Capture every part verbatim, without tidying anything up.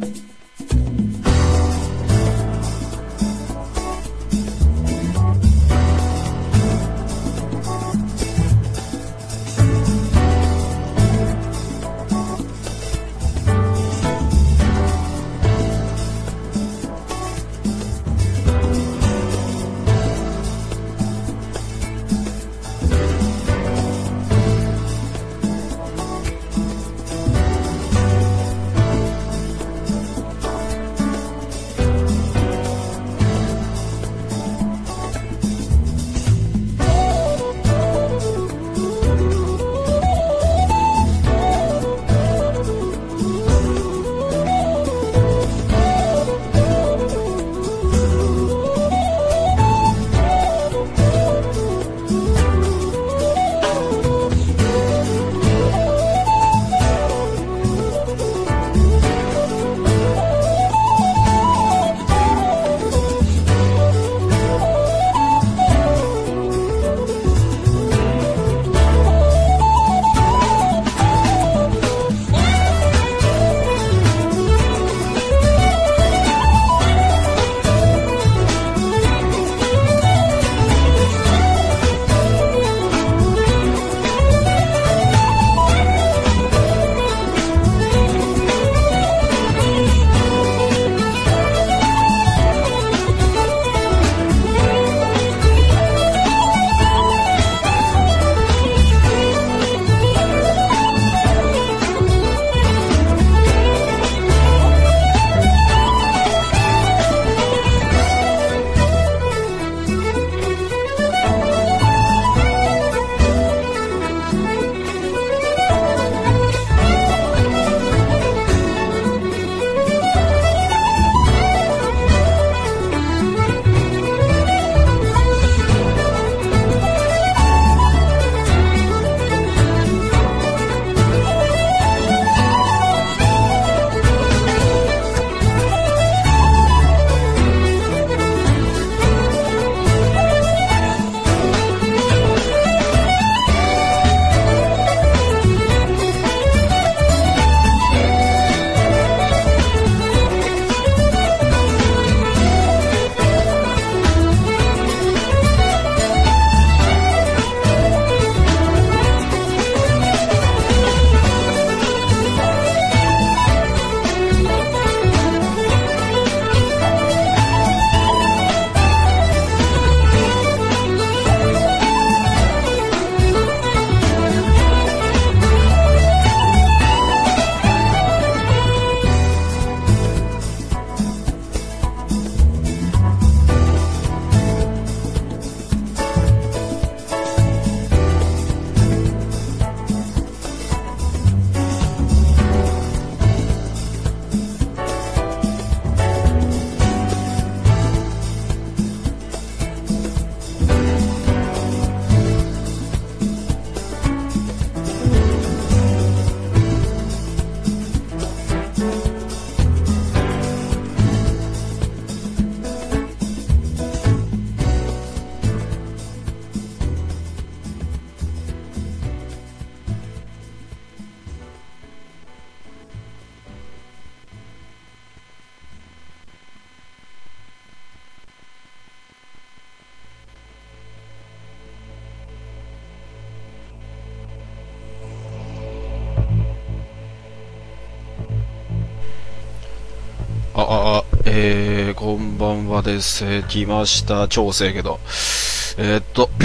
あ、あ、えー、こんばんはです。えー、来ました。超遅いけど。えー、っと、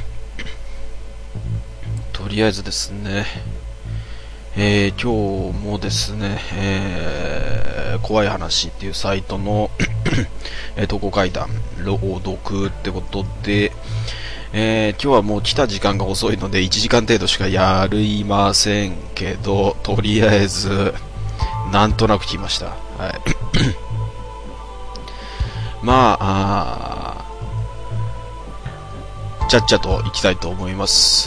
とりあえずですね、えー、今日もですね、えー、怖い話っていうサイトの、えー、投稿階段、朗読ってことで、えー、今日はもう来た時間が遅いのでいちじかん程度しかやりませんけど、とりあえず、なんとなく来ました。はい。まあ、あちゃっちゃと行きたいと思います。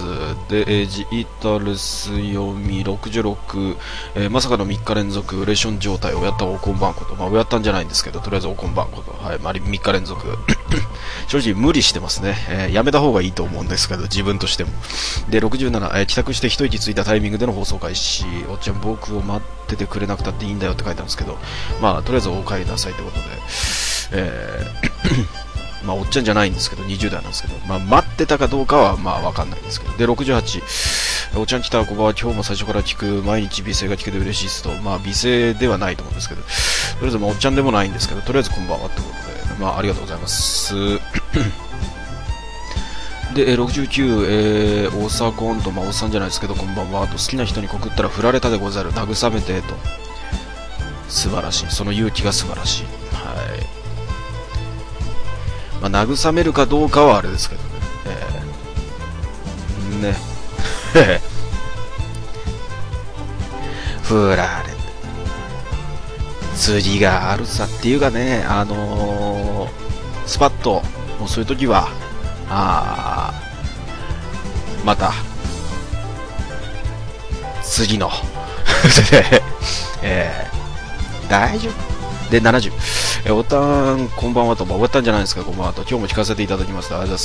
で、えー、ジータルス読みろくじゅうろく、えー、まさかのみっか連続レーション状態をやったおこんばんこと、まあ、やったんじゃないんですけど、とりあえずおこんばんこと、はい、まあ、みっか連続正直無理してますね。えー、やめた方がいいと思うんですけど、自分としても。で、ろくじゅうなな、えー、帰宅して一息ついたタイミングでの放送開始。おっちゃん、僕を待っててくれなくたっていいんだよって書いてあるんですけど、まあ、とりあえずお帰りなさいってことで、えー、まあ、おっちゃんじゃないんですけど、にじゅう代なんですけど、まあ、待ってたかどうかは、まあ、わかんないんですけど。で、ろくじゅうはち、おっちゃん来たこばは今日も最初から聞く、毎日美声が聞けて嬉しいですと、まあ、美声ではないと思うんですけど、とりあえず、まあ、おっちゃんでもないんですけど、とりあえずこんばんはってことで、まあ、ありがとうございます。で、ろくじゅうきゅう、えー、大沢コンと、まあ、おっさんじゃないですけど、こんばんはと、好きな人に告ったら振られたでござる、慰めてと、素晴らしい、その勇気が素晴らしい。はい。まあ、慰めるかどうかはあれですけどね。えー、ね。振られ釣りがあるさっていうかね、あのー、スパッと、もうそういう時は、あー、また、次の、えー、大丈夫で、ななじゅう。えー、おたん、こんばんはと、まあ、終わったんじゃないですか、こんばんはと、今日も聞かせていただきます。ありがとうございます。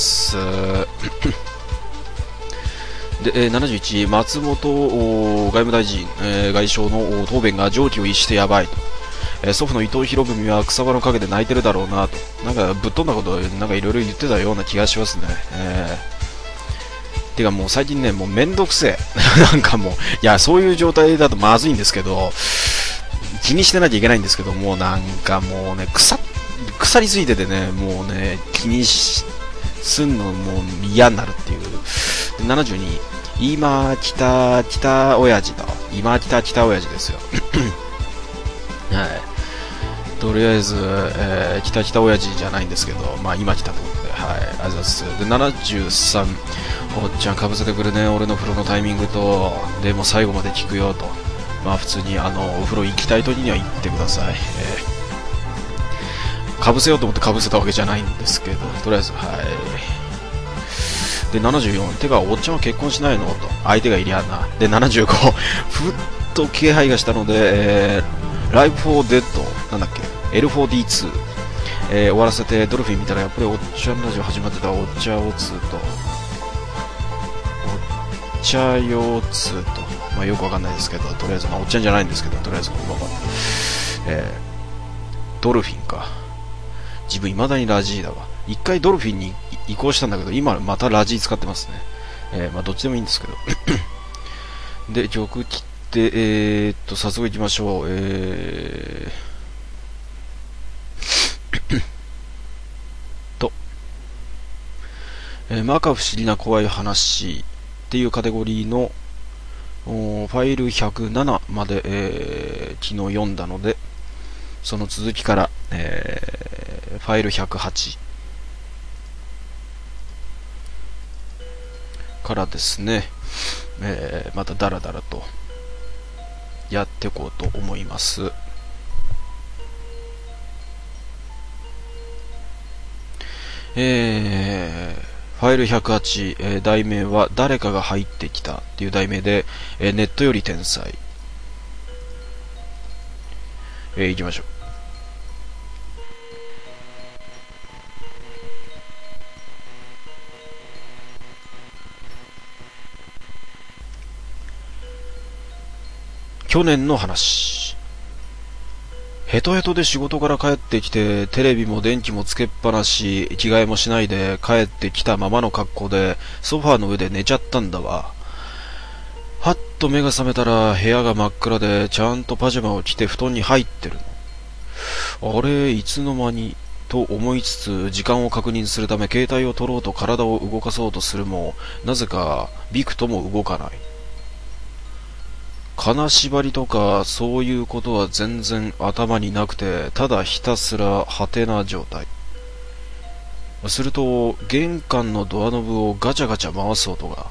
で、えー、ななじゅういち、松本外務大臣、えー、外相の答弁が常軌を逸してやばいと。えー、祖父の伊藤博文は草葉の陰で泣いてるだろうなと。なんかぶっ飛んだこと、なんかいろいろ言ってたような気がしますね。えー、てかもう最近ね、もうめんどくせえ。なんかもう、いや、そういう状態だとまずいんですけど、気にしてなきゃいけないんですけども、なんかもうね、腐、腐りすぎててね、もうね、気にし、すんのもう嫌になるっていう。ななじゅうに、今来た、来た親父だ。今来た、来た親父ですよ。はい。とりあえず、えー、来た来た親父じゃないんですけど、まあ今来たってことで、はい、ありがとうございます。で、ななじゅうさん、おっちゃんかぶせてくるね、俺の風呂のタイミングと、でも最後まで聞くよと。まあ普通に、あの、お風呂行きたい時には行ってください。えー、かぶせようと思ってかぶせたわけじゃないんですけど、とりあえず、はい。で、ななじゅうよん、てか、おっちゃんは結婚しないのと。相手がいりゃな。で、ななじゅうご、ふっと気配がしたので、えー、ライブフォーデッド、なんだっけ、エルフォーディーツー、えー、終わらせてドルフィン見たら、やっぱりおっちゃんラジオ始まってた、お茶をつーと、お茶よつーと、まあよくわかんないですけど、とりあえず、まあおっちゃんじゃないんですけど、とりあえずこんばんは。えー、ドルフィンか。自分未だにラジーだわ。一回ドルフィンに移行したんだけど、今またラジー使ってますね。えー、まあどっちでもいいんですけど。で、曲切って、えー、っと、早速行きましょう。えー、と、えー、摩訶不思議な怖い話っていうカテゴリーのファイルひゃくななまで、えー、昨日読んだので、その続きから、えー、ファイルひゃくはちからですね、えー、またダラダラとやっていこうと思います。えー、ファイルひゃくはち、えー、題名は誰かが入ってきたっていう題名で、えー、ネットより天才、えー、いきましょう。去年の話。ヘトヘトで仕事から帰ってきて、テレビも電気もつけっぱなし、着替えもしないで帰ってきたままの格好でソファーの上で寝ちゃったんだわ。はっと目が覚めたら部屋が真っ暗でちゃんとパジャマを着て布団に入ってるの。あれ、いつの間にと思いつつ時間を確認するため携帯を取ろうと体を動かそうとするも、なぜかびくとも動かない。金縛りとかそういうことは全然頭になくて、ただひたすらハテな状態。すると玄関のドアノブをガチャガチャ回す音が。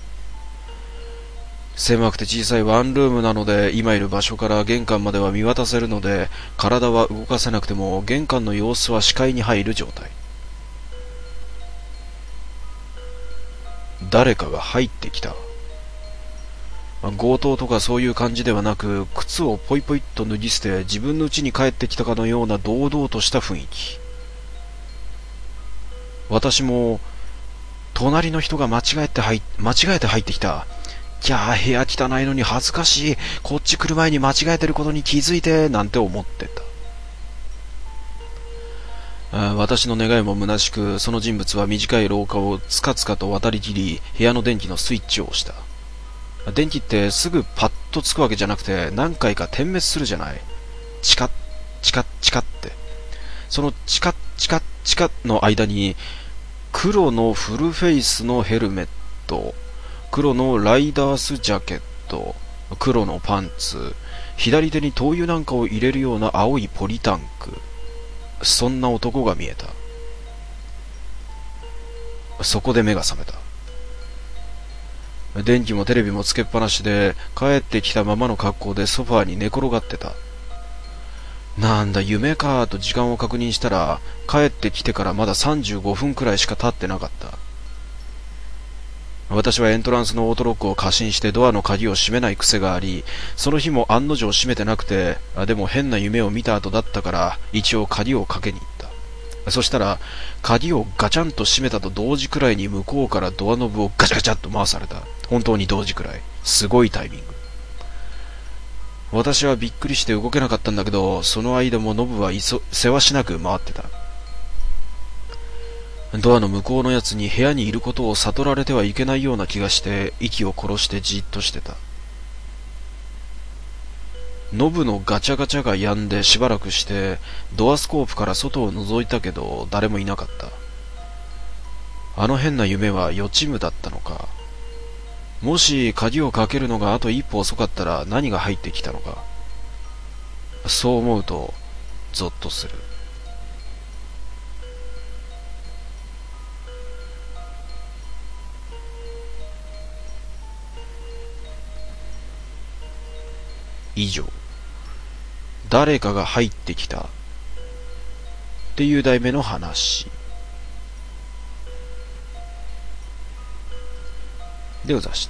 狭くて小さいワンルームなので、今いる場所から玄関までは見渡せるので、体は動かせなくても玄関の様子は視界に入る状態。誰かが入ってきた。強盗とかそういう感じではなく、靴をポイポイっと脱ぎ捨て自分の家に帰ってきたかのような堂々とした雰囲気。 私も、隣の人が間違えて入、間違えて入ってきた。いやー、部屋汚いのに恥ずかしい。こっち来る前に間違えてることに気づいて、なんて思ってた。私の願いも虚しく、その人物は短い廊下をつかつかと渡りきり、部屋の電気のスイッチを押した。電気ってすぐパッとつくわけじゃなくて、何回か点滅するじゃない。チカッ、チカッ、チカッって。そのチカッ、チカッ、チカッの間に、黒のフルフェイスのヘルメット、黒のライダースジャケット、黒のパンツ、左手に灯油なんかを入れるような青いポリタンク、そんな男が見えた。そこで目が覚めた。電気もテレビもつけっぱなしで、帰ってきたままの格好でソファーに寝転がってた。なんだ夢かーと時間を確認したら、帰ってきてからまださんじゅうごふんくらいしか経ってなかった。私はエントランスのオートロックを過信してドアの鍵を閉めない癖があり、その日も案の定閉めてなくて、あでも変な夢を見た後だったから一応鍵をかけに行った。そしたら鍵をガチャンと閉めたと同時くらいに向こうからドアノブをガチャガチャっと回された。本当に同時くらい。すごいタイミング。私はびっくりして動けなかったんだけど、その間もノブはいそせわしなく回ってた。ドアの向こうのやつに部屋にいることを悟られてはいけないような気がして、息を殺してじっとしてた。ノブのガチャガチャが止んでしばらくして、ドアスコープから外を覗いたけど、誰もいなかった。あの変な夢は予知夢だったのか。もし鍵をかけるのがあと一歩遅かったら何が入ってきたのか。そう思うとゾッとする。以上、誰かが入ってきたっていう題名の話でございました。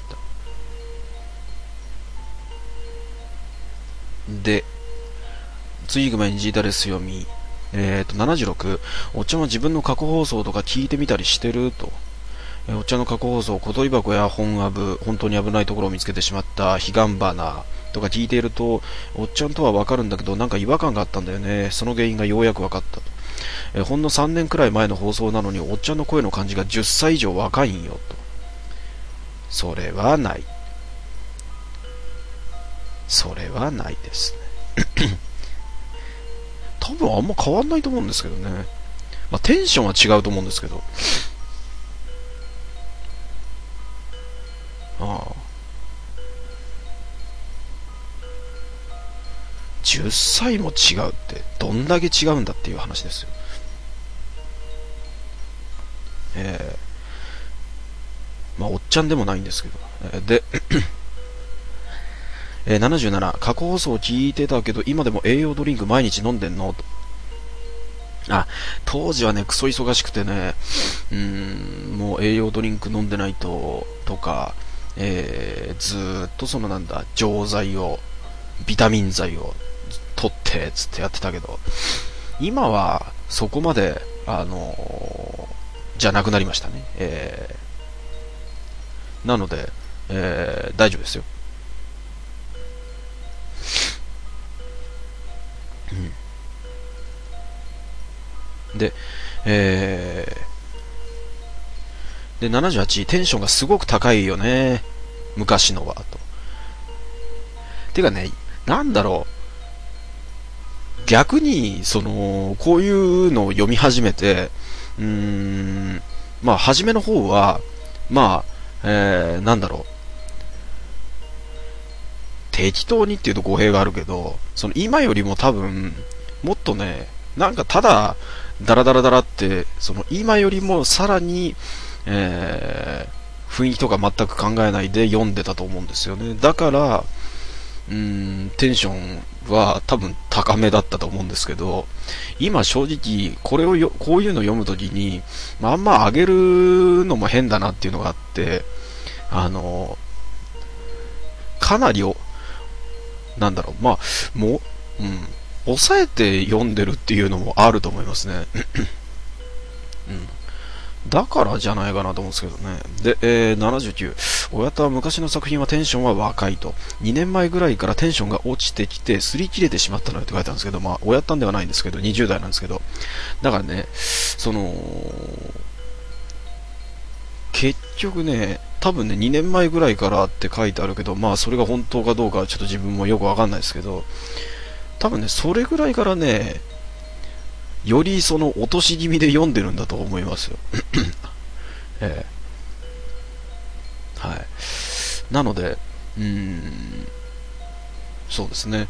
で、次行く前にジータレス読み。えっと、ななじゅうろく、おっちゃんは自分の過去放送とか聞いてみたりしてると。えーおっちゃんの過去放送、小鳥箱や本アブ、本当に危ないところを見つけてしまった、彼岸花とか聞いていると、おっちゃんとはわかるんだけど、なんか違和感があったんだよね。その原因がようやくわかったと。えーほんのさんねんくらい前の放送なのに、おっちゃんの声の感じがじゅっさい以上若いんよと。それはない。それはないですね。多分あんま変わんないと思うんですけどね。まあ、テンションは違うと思うんですけど。ああ。じゅっさいも違うってどんだけ違うんだっていう話ですよ。えー、まあおっちゃんでもないんですけど。えー、で、えー、ななじゅうなな、過去放送を聞いてたけど今でも栄養ドリンク毎日飲んでんのと。あ、当時はね、クソ忙しくてね、うーん、もう栄養ドリンク飲んでないと、とか、えー、ずーっとそのなんだ、錠剤を、ビタミン剤を取って、つってやってたけど、今はそこまで、あのー、じゃなくなりましたね。えー、なので、えー、大丈夫ですよ。うん。で、えー、で、ななじゅうはち、テンションがすごく高いよね。昔のは、と。てかね、なんだろう。逆に、その、こういうのを読み始めて、うーん、まあ、初めの方は、まあ、えー、なんだろう。適当にっていうと語弊があるけど、その今よりも多分、もっとね、なんかただ、ダラダラダラって、その今よりもさらに、えー、雰囲気とか全く考えないで読んでたと思うんですよね。だから、うーん、テンションは多分高めだったと思うんですけど、今正直、これをよ、こういうの読むときに、まあ、あんま上げるのも変だなっていうのがあって、あの、かなりお、なんだろう、まあ、もう、うん、抑えて読んでるっていうのもあると思いますね。うん。 だからじゃないかなと思うんですけどね。で、えー、ななじゅうきゅう。親田は昔の作品はテンションは若いと。にねんまえぐらいからテンションが落ちてきて、擦り切れてしまったのよって書いてあるんですけど、まあ、親田ではないんですけど、にじゅう代なんですけど。だからね、その、結局ね、多分ね、にねんまえぐらいからって書いてあるけど、まあ、それが本当かどうかはちょっと自分もよくわかんないですけど、多分ね、それぐらいからね、よりその落とし気味で読んでるんだと思いますよ。ええ、はい。なので、うーん、そうですね。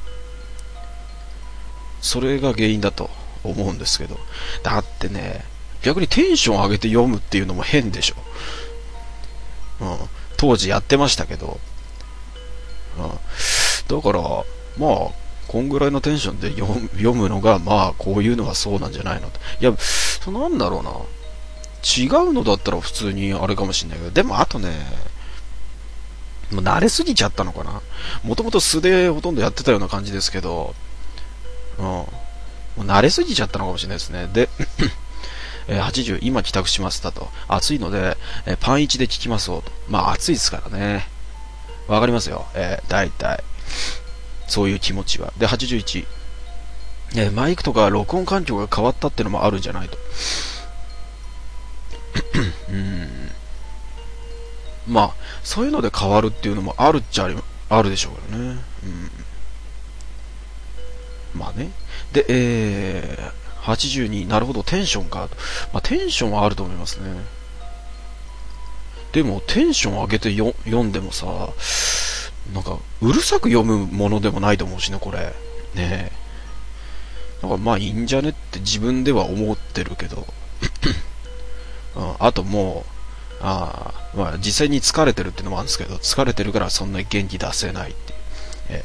それが原因だと思うんですけど。だってね、逆にテンション上げて読むっていうのも変でしょ。うん。当時やってましたけど。うん。だから、まあ、こんぐらいのテンションで読む読むのが、まあ、こういうのがそうなんじゃないのと。いや、そなんだろうな。違うのだったら普通にあれかもしんないけど、でもあとね、もう慣れすぎちゃったのかな。もともと素でほとんどやってたような感じですけど、うん。もう慣れすぎちゃったのかもしれないですね。で、えーはちじゅう、今帰宅しましたと。暑いので、えーパンいちで聞きますと。まあ暑いですからね。わかりますよ。えー、大体。そういう気持ちは。で、はちじゅういち、えーマイクとか録音環境が変わったってのもあるんじゃないと。うーん。まあ、そういうので変わるっていうのもあるっちゃありあるでしょうけどね。うん。まあね。で、えー、はちじゅうに、なるほど、テンションか。まあ、テンションはあると思いますね。でも、テンション上げてよ読んでもさ、なんか、うるさく読むものでもないと思うしね、これ。ねえ。だからまあいいんじゃねって自分では思ってるけど、うん、あともう、あまあ実際に疲れてるっていうのもあるんですけど、疲れてるからそんなに元気出せないっていう。え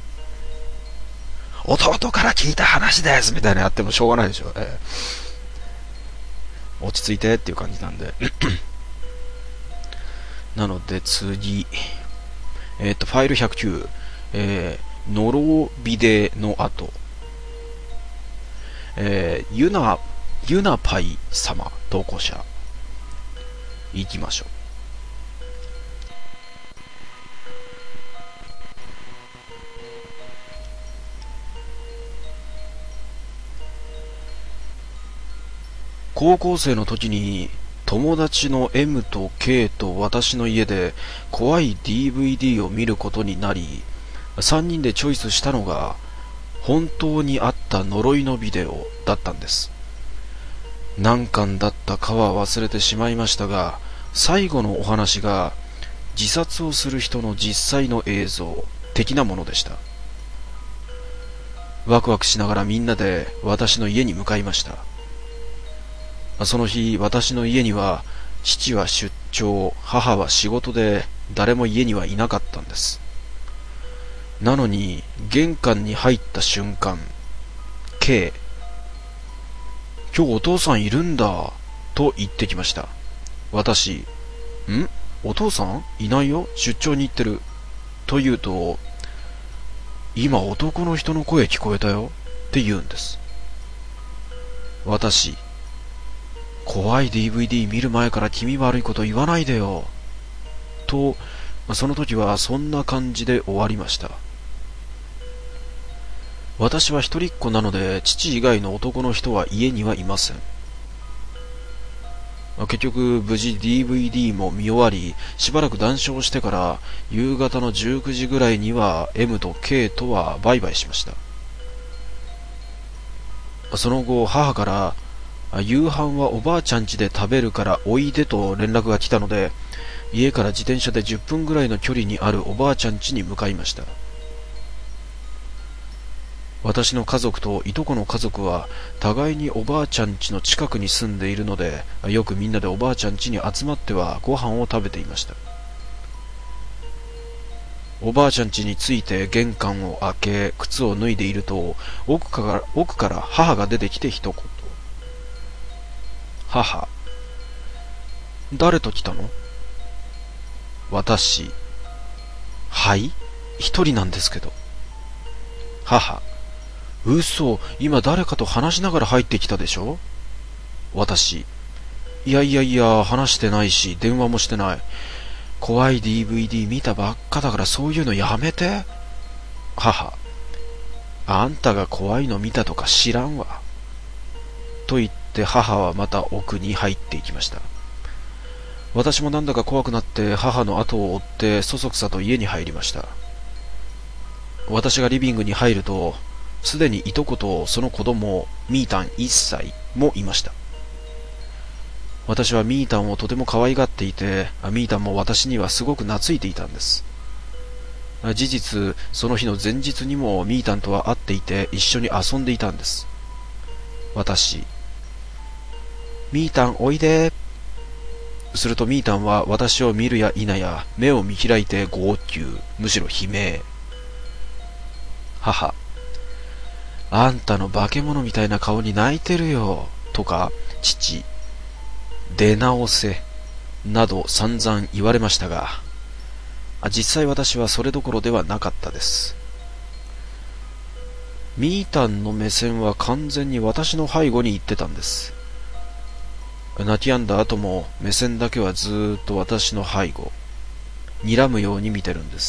ー、弟から聞いた話ですみたいなやってもしょうがないでしょ。えー、落ち着いてっていう感じなんで。なので次、えっ、ー、と、ファイルひゃくきゅう、えー、ノロビデの後、えー、ユナ、ユナパイ様、投稿者、行きましょう。高校生の時に友達の エム と ケー と私の家で怖い ディーブイディー を見ることになり、さんにんでチョイスしたのが本当にあった呪いのビデオだったんです。何巻だったかは忘れてしまいましたが、最後のお話が自殺をする人の実際の映像的なものでした。ワクワクしながらみんなで私の家に向かいました。その日、私の家には父は出張、母は仕事で誰も家にはいなかったんです。なのに玄関に入った瞬間、K、今日お父さんいるんだと言ってきました。私、んお父さんいないよ、出張に行ってると言うと、今男の人の声聞こえたよって言うんです。私、怖い ディーブイディー 見る前から気味悪いこと言わないでよと、その時はそんな感じで終わりました。私は一人っ子なので父以外の男の人は家にはいません。結局無事 ディーブイディー も見終わり、しばらく談笑してから夕方のじゅうくじぐらいには エム と ケー とはバイバイしました。その後母から夕飯はおばあちゃん家で食べるからおいでと連絡が来たので、家から自転車でじゅっぷんぐらいの距離にあるおばあちゃん家に向かいました。私の家族といとこの家族は互いにおばあちゃん家の近くに住んでいるので、よくみんなでおばあちゃん家に集まってはご飯を食べていました。おばあちゃん家に着いて玄関を開け靴を脱いでいると、奥から奥から母が出てきて一言。母、誰と来たの？私、はい、一人なんですけど。母、嘘、今誰かと話しながら入ってきたでしょ？私、 いやいやいや、話してないし、電話もしてない。怖い ディーブイディー 見たばっかだからそういうのやめて。母、あんたが怖いの見たとか知らんわ。と言って母はまた奥に入っていきました。私もなんだか怖くなって母の後を追ってそそくさと家に入りました。私がリビングに入ると、すでにいとことその子供、ミータンいっさいもいました。私はミータンをとても可愛がっていて、ミータンも私にはすごく懐いていたんです。事実、その日の前日にもミータンとは会っていて一緒に遊んでいたんです。私、ミータンおいで。するとミータンは私を見るや否や目を見開いて号泣、むしろ悲鳴。母、あんたの化け物みたいな顔に泣いてるよ。とか、父、出直せ。など散々言われましたが、実際私はそれどころではなかったです。ミータンの目線は完全に私の背後に行ってたんです。泣き止んだ後も目線だけはずーっと私の背後、睨むように見てるんです。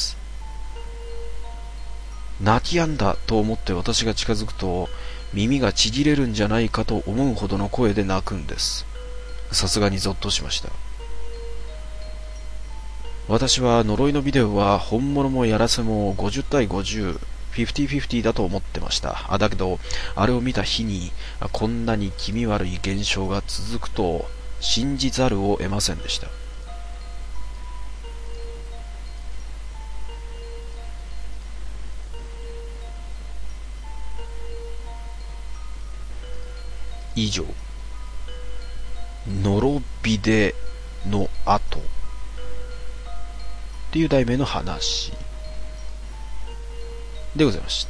泣き止んだと思って私が近づくと耳がちぎれるんじゃないかと思うほどの声で泣くんです。さすがにゾッとしました。私は呪いのビデオは本物もやらせもごじゅう対ごじゅう、フィフティフィフティだと思ってました。あだけど、あれを見た日にこんなに気味悪い現象が続くと信じざるを得ませんでした。以上、のろびでの後っていう題名の話でございました。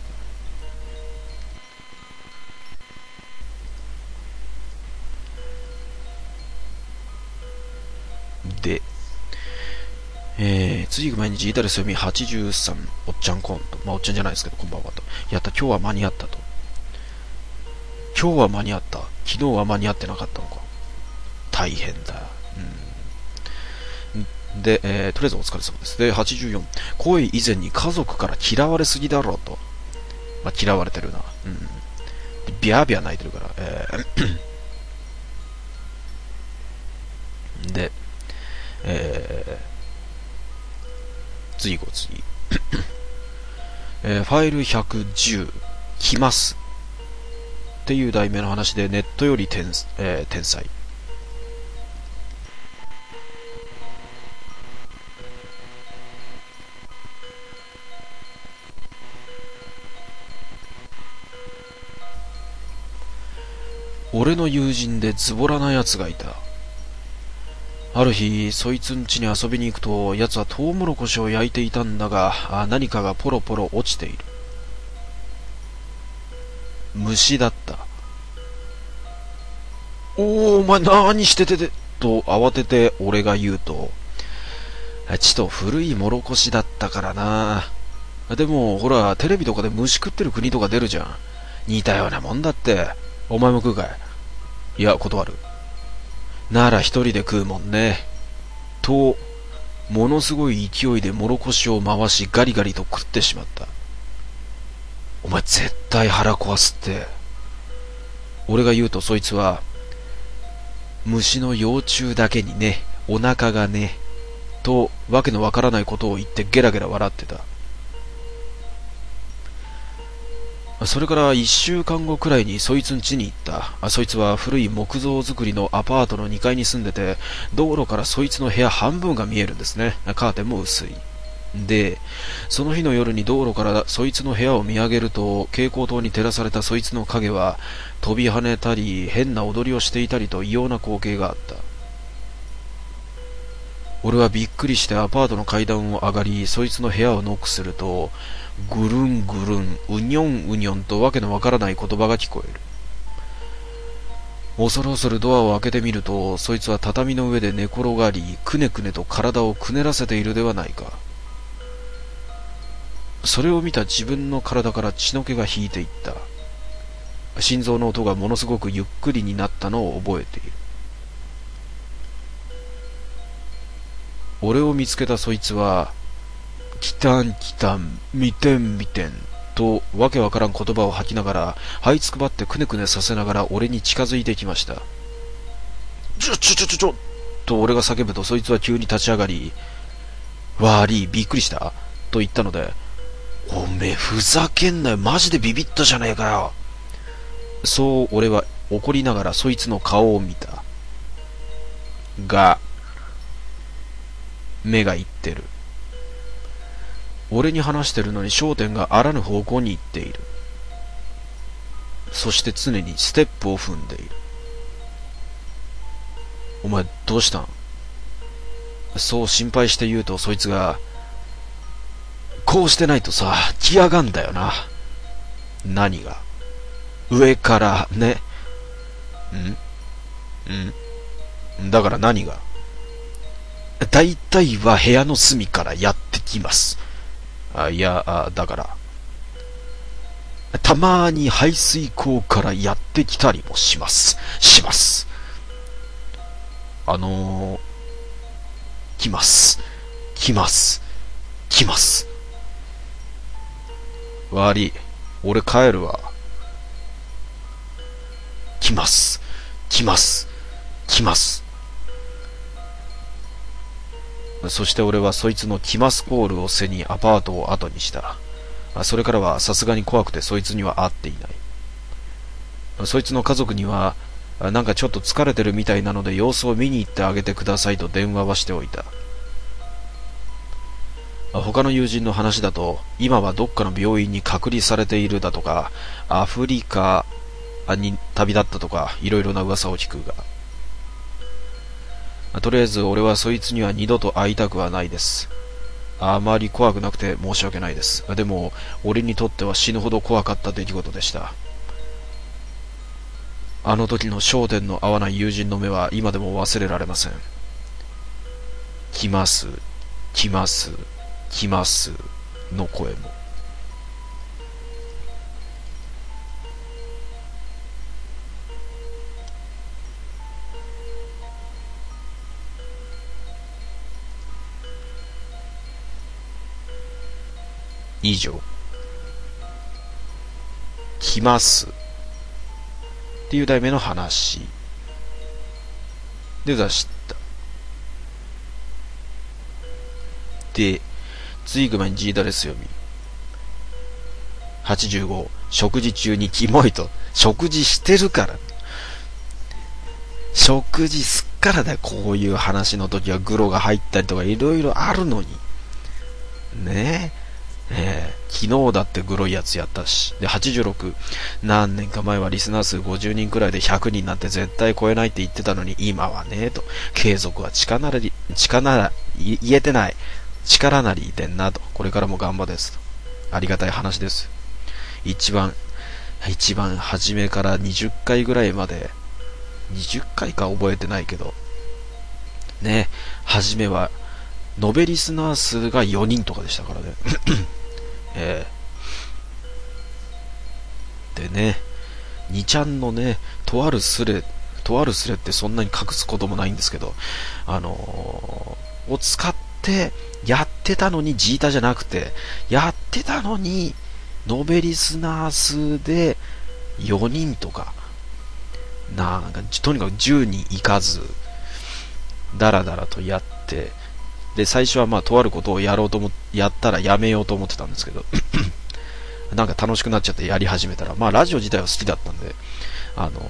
で、えー、次行く前にジータレス読みはちじゅうさん、おっちゃんコント。まあ、おっちゃんじゃないですけど、こんばんはと。やった、今日は間に合ったと。今日は間に合った。昨日は間に合ってなかったのか。大変だ。うん。で、えー、とりあえずお疲れ様です。で、はちじゅうよん、恋以前に家族から嫌われすぎだろうと。まあ、嫌われてるな。うん。ビャービャー泣いてるから。えー、で、えー、次行こう、次。えー、ファイルひゃくじゅう、来ます。っていう題名の話で、ネットより天、えー、天才。俺の友人でズボラな奴がいた。ある日、そいつん家に遊びに行くと、奴はトウモロコシを焼いていたんだが、何かがポロポロ落ちている。虫だった。おー、お前何しててて、と慌てて俺が言うと、ちと古いモロコシだったからな。でも、ほら、テレビとかで虫食ってる国とか出るじゃん。似たようなもんだって。お前も食うかい？いや、断る。なら一人で食うもんね。と、ものすごい勢いでモロコシを回しガリガリと食ってしまった。お前絶対腹壊すって。俺が言うとそいつは、虫の幼虫だけにね、お腹がね、とわけのわからないことを言ってゲラゲラ笑ってた。それから一週間後くらいにそいつん家に行った。そいつは古い木造造りのアパートのにかいに住んでて、道路からそいつの部屋半分が見えるんですね。カーテンも薄い。で、その日の夜に道路からそいつの部屋を見上げると、蛍光灯に照らされたそいつの影は、飛び跳ねたり、変な踊りをしていたりと異様な光景があった。俺はびっくりしてアパートの階段を上がり、そいつの部屋をノックすると、ぐるんぐるん、うにょんうにょんとわけのわからない言葉が聞こえる。恐る恐るドアを開けてみると、そいつは畳の上で寝転がり、くねくねと体をくねらせているではないか。それを見た自分の体から血の気が引いていった。心臓の音がものすごくゆっくりになったのを覚えている。 俺を見つけたそいつは、きたんきたん、みてんみてん、とわけわからん言葉を吐きながら、這いつくばってくねくねさせながら俺に近づいてきました。ちょちょちょちょちょと俺が叫ぶと、そいつは急に立ち上がり、わーり、びっくりしたと言ったので、おめえふざけんなよ、マジでビビったじゃねえかよ。そう俺は怒りながらそいつの顔を見た。が、目が言ってる。俺に話してるのに焦点があらぬ方向に行っている。そして常にステップを踏んでいる。お前どうしたん？そう心配して言うと、そいつが、こうしてないとさ、来やがんだよな。何が？上からね。ん？ん？だから何が？大体は部屋の隅からやってきます。あ、いや、あ、だから。たまーに排水溝からやってきたりもします。します。あのー、来ます。来ます。来ます。悪い。俺帰るわ。来ます。来ます。来ます。そして俺はそいつの来ますコールを背にアパートを後にした。それからはさすがに怖くてそいつには会っていない。そいつの家族にはなんかちょっと疲れてるみたいなので様子を見に行ってあげてくださいと電話はしておいた。他の友人の話だと、今はどっかの病院に隔離されているだとか、アフリカに旅立ったとか、いろいろな噂を聞くが、とりあえず俺はそいつには二度と会いたくはないです。あまり怖くなくて申し訳ないです。でも俺にとっては死ぬほど怖かった出来事でした。あの時の焦点の合わない友人の目は今でも忘れられません。来ます、来ます、来ますの声も。以上。来ますっていう題名の話で出した。で、次行く前に G ダレス読み。はちじゅうご、食事中にキモいと。食事してるから。食事すっからだよ。こういう話の時はグロが入ったりとかいろいろあるのに。ねえ。えー、昨日だってグロいやつやったし。で、はちじゅうろく、何年か前はリスナー数ごじゅうにんくらいでひゃくにんなんて絶対超えないって言ってたのに、今はね、と。継続は力なり、力なら、言えてない。力なりいてんなと。これからも頑張ですと。ありがたい話です。一番、一番初めからにじゅっかいぐらいまで、にじゅっかいか覚えてないけど、ね、初めは、延べリスナー数がよにんとかでしたからね。えー、でね、にちゃんのね、とあるスレ、とあるスレってそんなに隠すこともないんですけど、あのー、を使ってやってたのにジータじゃなくて、やってたのに、延べリスナー数でよにんとか、なんか、とにかくじゅうにんいかず、だらだらとやって、で、最初はまあ、とあることをやろうと思、やったらやめようと思ってたんですけど、なんか楽しくなっちゃってやり始めたら、まあ、ラジオ自体は好きだったんで、あの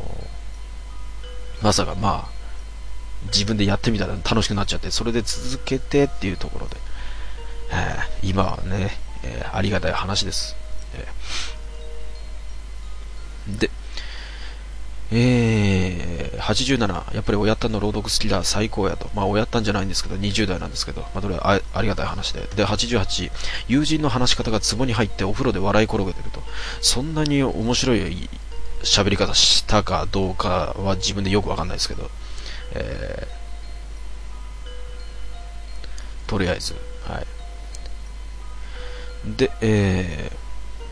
ー、まさかまあ、自分でやってみたら楽しくなっちゃって、それで続けてっていうところで、えー、今はね、えー、ありがたい話です。えー、で、えー、はちじゅうなな、やっぱり親ったんの朗読好きだ、最高やと。まあ、親ったんじゃないんですけど、にじゅう代なんですけど、まあ、それは あ, ありがたい話で。で、はちじゅうはち、友人の話し方が壺に入ってお風呂で笑い転げてると。そんなに面白い喋り方したかどうかは自分でよくわかんないですけど、えー、とりあえず、はい。で、えー、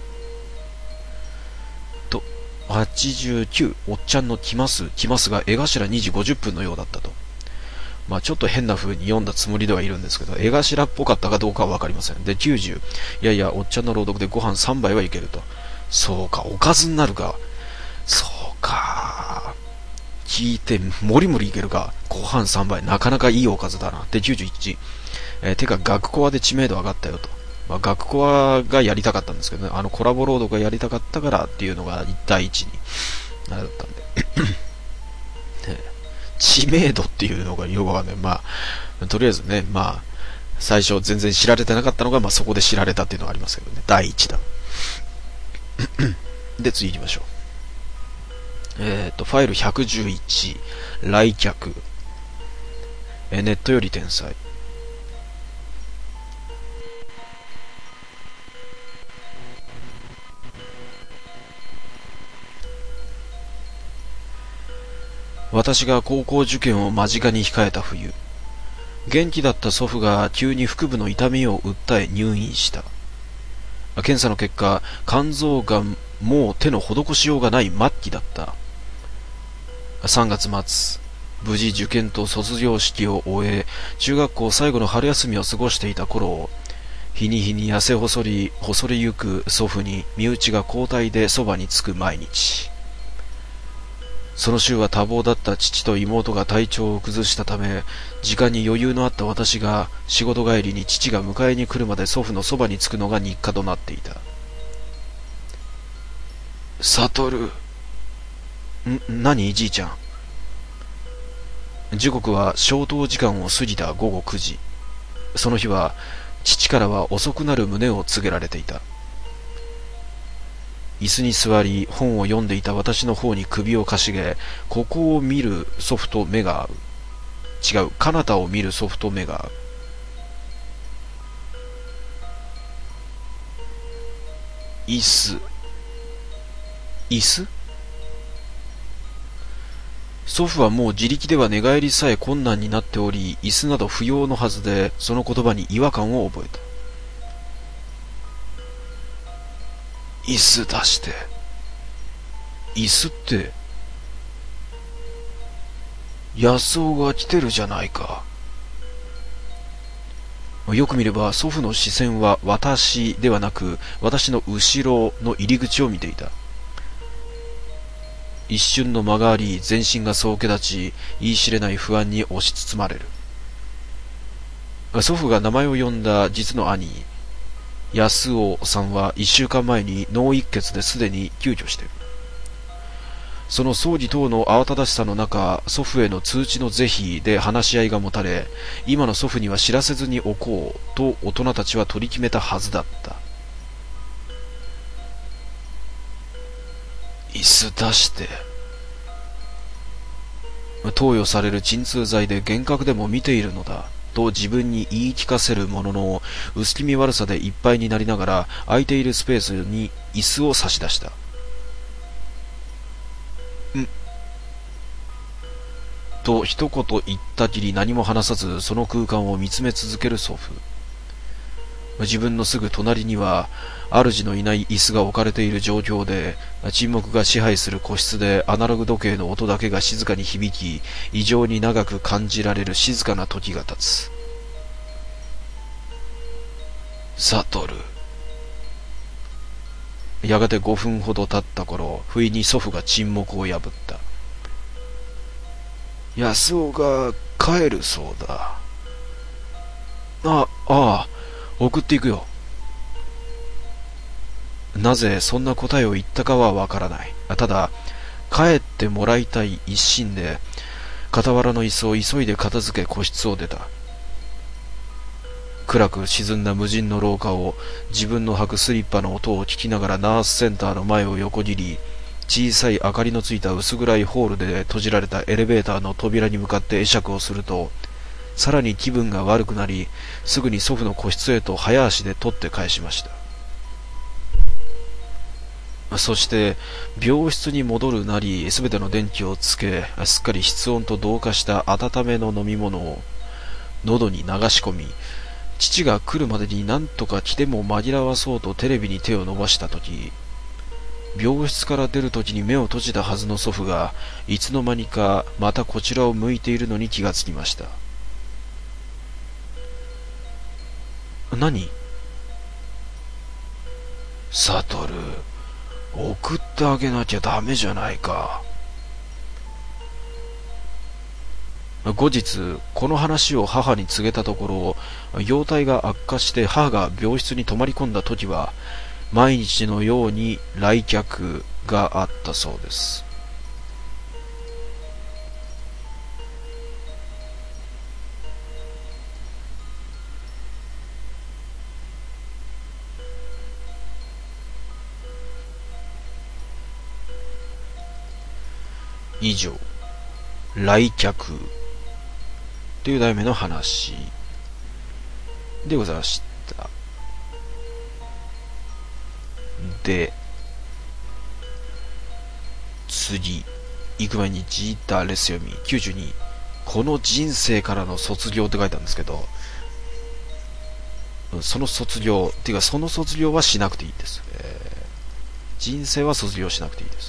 はちじゅうきゅう、おっちゃんの来ます、来ますが、江頭にじごじゅっぷんのようだったと。 まあちょっと変な風に読んだつもりではいるんですけど、絵頭っぽかったかどうかはわかりません。で、きゅうじゅう。いやいや、おっちゃんの朗読でご飯さんばいはいけると。そうか、おかずになるか。そうか。聞いて、もりもりいけるか。ご飯さんばい。なかなかいいおかずだな。で、きゅうじゅういち。えー、てか、学コアで知名度上がったよと。まあ、学コアがやりたかったんですけどね。あのコラボロードがやりたかったからっていうのが第一に、あれだったんで。知名度っていうのがよくわかんない。まあ、とりあえずね、まあ、最初全然知られてなかったのが、まあそこで知られたっていうのがありますけどね。第一弾。で、次行きましょう。えっと、ファイルひゃくじゅういち、来客。え、ネットより天才。私が高校受験を間近に控えた冬、元気だった祖父が急に腹部の痛みを訴え入院した。検査の結果、肝臓がん、もう手の施しようがない末期だった。さんがつ末、無事受験と卒業式を終え、中学校最後の春休みを過ごしていた頃、日に日に痩せ細り、細りゆく祖父に身内が交代でそばにつく毎日。その週は多忙だった父と妹が体調を崩したため、時間に余裕のあった私が仕事帰りに父が迎えに来るまで祖父のそばにつくのが日課となっていた。悟る。ん、何じいちゃん。時刻は消灯時間を過ぎたごごくじ。その日は父からは遅くなる旨を告げられていた。椅子に座り本を読んでいた私の方に首をかしげ、ここを見る祖父と目が合う。違う、彼方を見る祖父と目が合う。椅子。椅子。祖父はもう自力では寝返りさえ困難になっており、椅子など不要のはずで、その言葉に違和感を覚えた。椅子出して。椅子って、安尾が来てるじゃないか。よく見れば祖父の視線は私ではなく、私の後ろの入り口を見ていた。一瞬の間があり、全身がそうけ立ち、言い知れない不安に押し包まれる。祖父が名前を呼んだ実の兄、安尾さんは一週間前に脳一血ですでに救助している。その葬儀等の慌ただしさの中、祖父への通知の是非で話し合いが持たれ、今の祖父には知らせずにおこうと大人たちは取り決めたはずだった。椅子出して。投与される鎮痛剤で幻覚でも見ているのだと自分に言い聞かせるものの、薄気味悪さでいっぱいになりながら空いているスペースに椅子を差し出した。んと一言言ったきり何も話さず、その空間を見つめ続ける祖父。自分のすぐ隣には主のいない椅子が置かれている状況で、沈黙が支配する個室でアナログ時計の音だけが静かに響き、異常に長く感じられる静かな時が経つ。サトル。やがてごふんほど経った頃、不意に祖父が沈黙を破った。安尾が帰るそうだ。あ、ああ、送っていくよ。なぜそんな答えを言ったかはわからない。ただ、帰ってもらいたい一心で、傍らの椅子を急いで片付け個室を出た。暗く沈んだ無人の廊下を自分の履くスリッパの音を聞きながらナースセンターの前を横切り、小さい明かりのついた薄暗いホールで閉じられたエレベーターの扉に向かって会釈をすると、さらに気分が悪くなり、すぐに祖父の個室へと早足で取って返しました。そして病室に戻るなり、すべての電気をつけ、すっかり室温と同化した温めの飲み物を喉に流し込み、父が来るまでに何とか来ても紛らわそうとテレビに手を伸ばしたとき、病室から出るときに目を閉じたはずの祖父がいつの間にかまたこちらを向いているのに気がつきました。 何？サトル、送ってあげなきゃダメじゃないか。後日、この話を母に告げたところ、容体が悪化して母が病室に泊まり込んだ時は、毎日のように来客があったそうです。以上、来客という題名の話でございました。で、次、行く前にジータレス読みきゅうじゅうに、この人生からの卒業って書いてあるんですけど、その卒業っていうかその卒業はしなくていいです、えー、人生は卒業しなくていいです、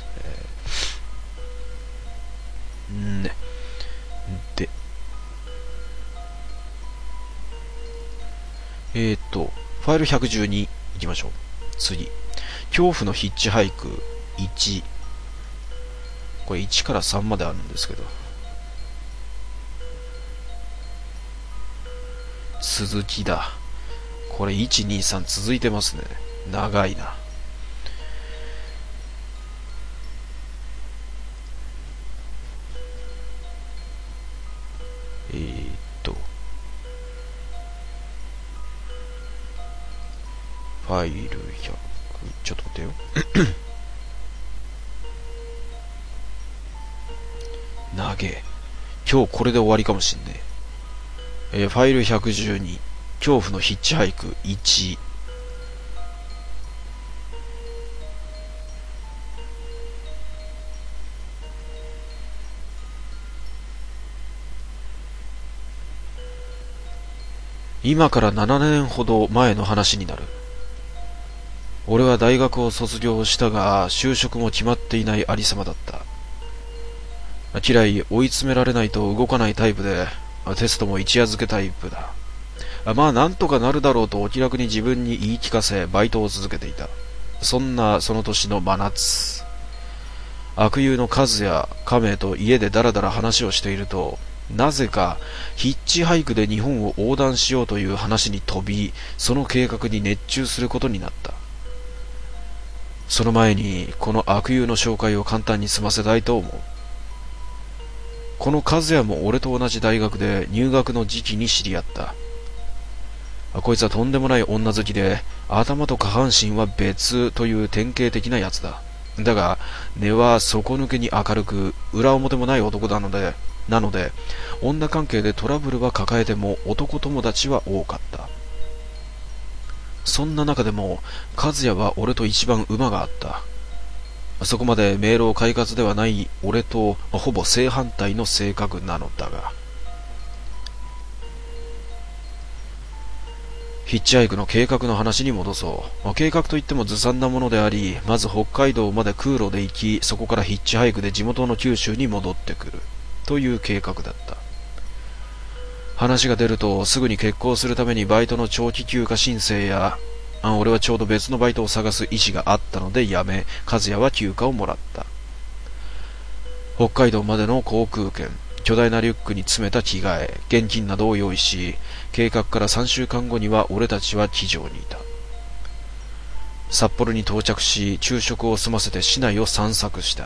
えー、んねでえーとファイルひゃくじゅうにいきましょう。次、恐怖のヒッチハイクいち、これいちからさんまであるんですけど、続きだ。これいち、に、さん続いてますね。長いな。えーっとファイルひゃく、ちょっと待ってよ長え。今日これで終わりかもしんねえ。えー、ファイルひゃくじゅうに、恐怖のヒッチハイクいち。今からななねんほど前の話になる。俺は大学を卒業したが、就職も決まっていないありさまだった。嫌い、追い詰められないと動かないタイプで、テストも一夜漬けタイプだ。まあなんとかなるだろうとお気楽に自分に言い聞かせ、バイトを続けていた。そんなその年の真夏、悪友のカズやカメと家でダラダラ話をしていると、なぜかヒッチハイクで日本を横断しようという話に飛び、その計画に熱中することになった。その前にこの悪友の紹介を簡単に済ませたいと思う。このカズヤも俺と同じ大学で入学の時期に知り合った。こいつはとんでもない女好きで、頭と下半身は別という典型的なやつだ。だが根は底抜けに明るく、裏表もない男なのでなので女関係でトラブルは抱えても男友達は多かった。そんな中でも和也は俺と一番馬があった。そこまで明朗快活ではない俺とほぼ正反対の性格なのだが、ヒッチハイクの計画の話に戻そう。計画といってもずさんなものであり、まず北海道まで空路で行き、そこからヒッチハイクで地元の九州に戻ってくるという計画だった。話が出るとすぐに決行するためにバイトの長期休暇申請や、あ俺はちょうど別のバイトを探す意思があったのでやめ、和也は休暇をもらった。北海道までの航空券、巨大なリュックに詰めた着替え、現金などを用意し、計画からさんしゅうかんごには俺たちは機場にいた。札幌に到着し、昼食を済ませて市内を散策した。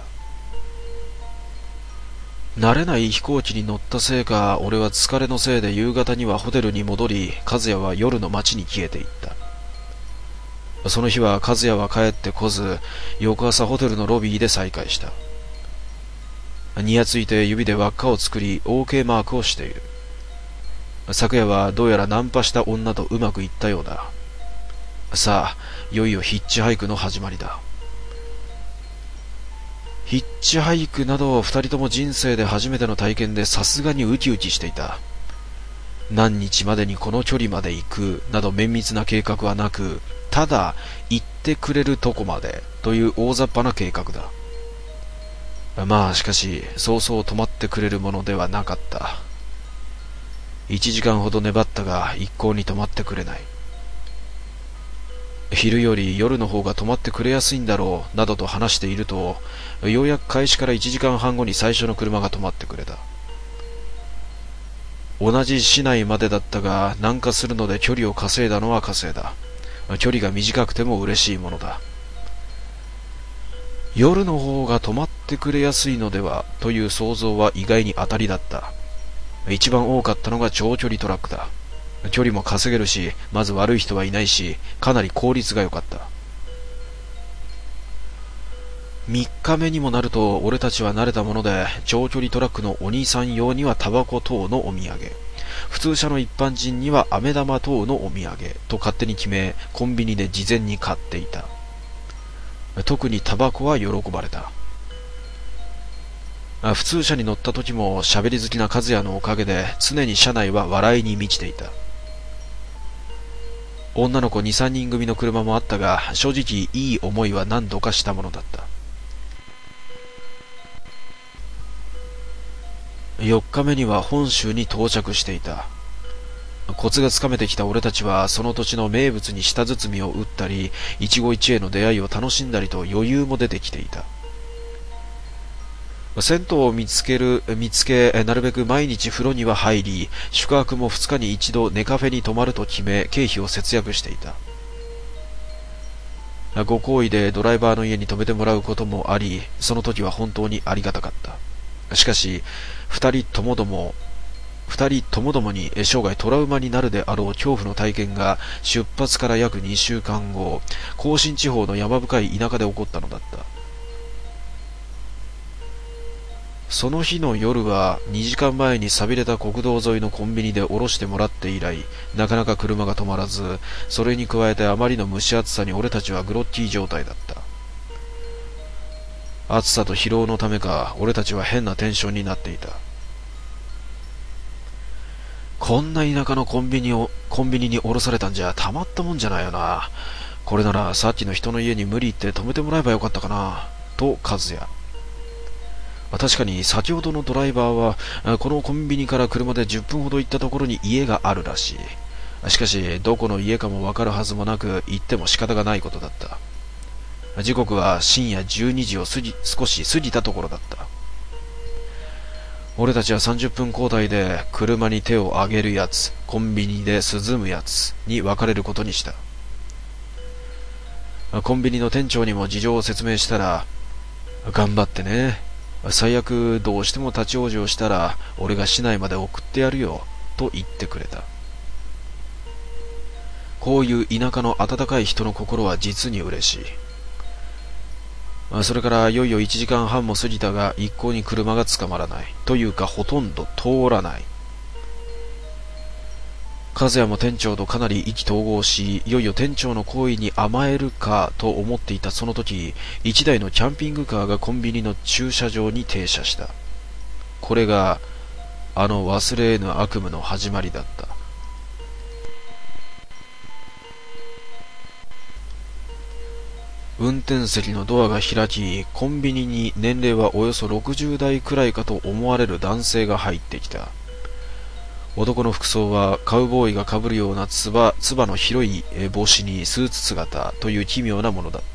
慣れない飛行機に乗ったせいか、俺は疲れのせいで夕方にはホテルに戻り、和也は夜の街に消えていった。その日は和也は帰ってこず、翌朝ホテルのロビーで再会した。にやついて指で輪っかを作り オーケー マークをしている。昨夜はどうやらナンパした女とうまくいったようだ。さあ、いよいよヒッチハイクの始まりだ。ヒッチハイクなど二人とも人生で初めての体験でさすがにウキウキしていた。何日までにこの距離まで行くなど綿密な計画はなく、ただ行ってくれるとこまでという大雑把な計画だ。まあしかしそうそう止まってくれるものではなかった。一時間ほど粘ったが一向に止まってくれない。 昼より夜の方が止まってくれやすいんだろう、などと話していると、ようやく開始からいちじかんはんごに最初の車が止まってくれた。同じ市内までだったが、南下するので距離を稼いだのは稼いだ。距離が短くても嬉しいものだ。夜の方が止まってくれやすいのではという想像は意外に当たりだった。一番多かったのが長距離トラックだ。距離も稼げるし、まず悪い人はいないし、かなり効率が良かった。三日目にもなると俺たちは慣れたもので、長距離トラックのお兄さん用にはタバコ等のお土産、普通車の一般人には飴玉等のお土産と勝手に決め、コンビニで事前に買っていた。特にタバコは喜ばれた。普通車に乗った時も喋り好きな和也のおかげで常に車内は笑いに満ちていた。女の子に、さんにん組の車もあったが、正直いい思いは何度かしたものだった。よっかめには本州に到着していた。コツがつかめてきた俺たちはその土地の名物に舌包みを打ったり、一期一会の出会いを楽しんだりと余裕も出てきていた。銭湯を見つける、見つけ、なるべく毎日風呂には入り、宿泊もふつかに一度ネカフェに泊まると決め、経費を節約していた。ご厚意でドライバーの家に泊めてもらうこともあり、その時は本当にありがたかった。しかし、二人ともども、二人ともどもに生涯トラウマになるであろう恐怖の体験が出発から約にしゅうかんご、甲信地方の山深い田舎で起こったのだった。その日の夜はにじかんまえに寂れた国道沿いのコンビニで降ろしてもらって以来、なかなか車が止まらず、それに加えてあまりの蒸し暑さに俺たちはグロッキー状態だった。暑さと疲労のためか、俺たちは変なテンションになっていた。こんな田舎のコンビニを、コンビニに降ろされたんじゃたまったもんじゃないよな。これならさっきの人の家に無理言って止めてもらえばよかったかな。と、和也。確かに先ほどのドライバーは、このコンビニから車でじゅっぷんほど行ったところに家があるらしい。しかし、どこの家かもわかるはずもなく、行っても仕方がないことだった。時刻は深夜じゅうにじを過ぎ、少し過ぎたところだった。俺たちはさんじゅっぷん交代で車に手を上げるやつ、コンビニで涼むやつに分かれることにした。コンビニの店長にも事情を説明したら、頑張ってね。最悪どうしても立ち往生したら俺が市内まで送ってやるよ、と言ってくれた。こういう田舎の温かい人の心は実に嬉しい。それからいよいよいちじかんはんも過ぎたが一向に車が捕まらない。というかほとんど通らない。和也も店長とかなり意気投合し、いよいよ店長の行為に甘えるかと思っていたその時、一台のキャンピングカーがコンビニの駐車場に停車した。これがあの忘れ得ぬ悪夢の始まりだった。運転席のドアが開き、コンビニに年齢はおよそろくじゅうだいくらいかと思われる男性が入ってきた。男の服装はカウボーイが被るようなつば、つばの広い帽子にスーツ姿という奇妙なものだった。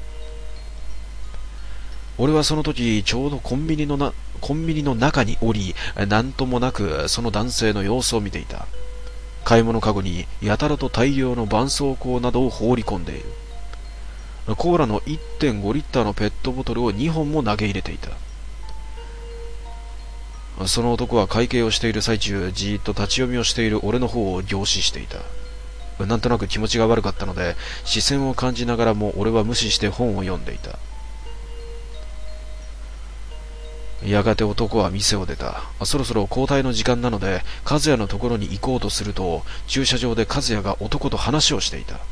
俺はその時ちょうどコンビニのな、コンビニの中におり、なんともなくその男性の様子を見ていた。買い物かごにやたらと大量の絆創膏などを放り込んでいる。コーラの いってんごリッターのペットボトルをにほんも投げ入れていた。その男は会計をしている最中、じーっと立ち読みをしている俺の方を凝視していた。なんとなく気持ちが悪かったので、視線を感じながらも俺は無視して本を読んでいた。やがて男は店を出た。そろそろ交代の時間なので、和也のところに行こうとすると、駐車場で和也が男と話をしていた。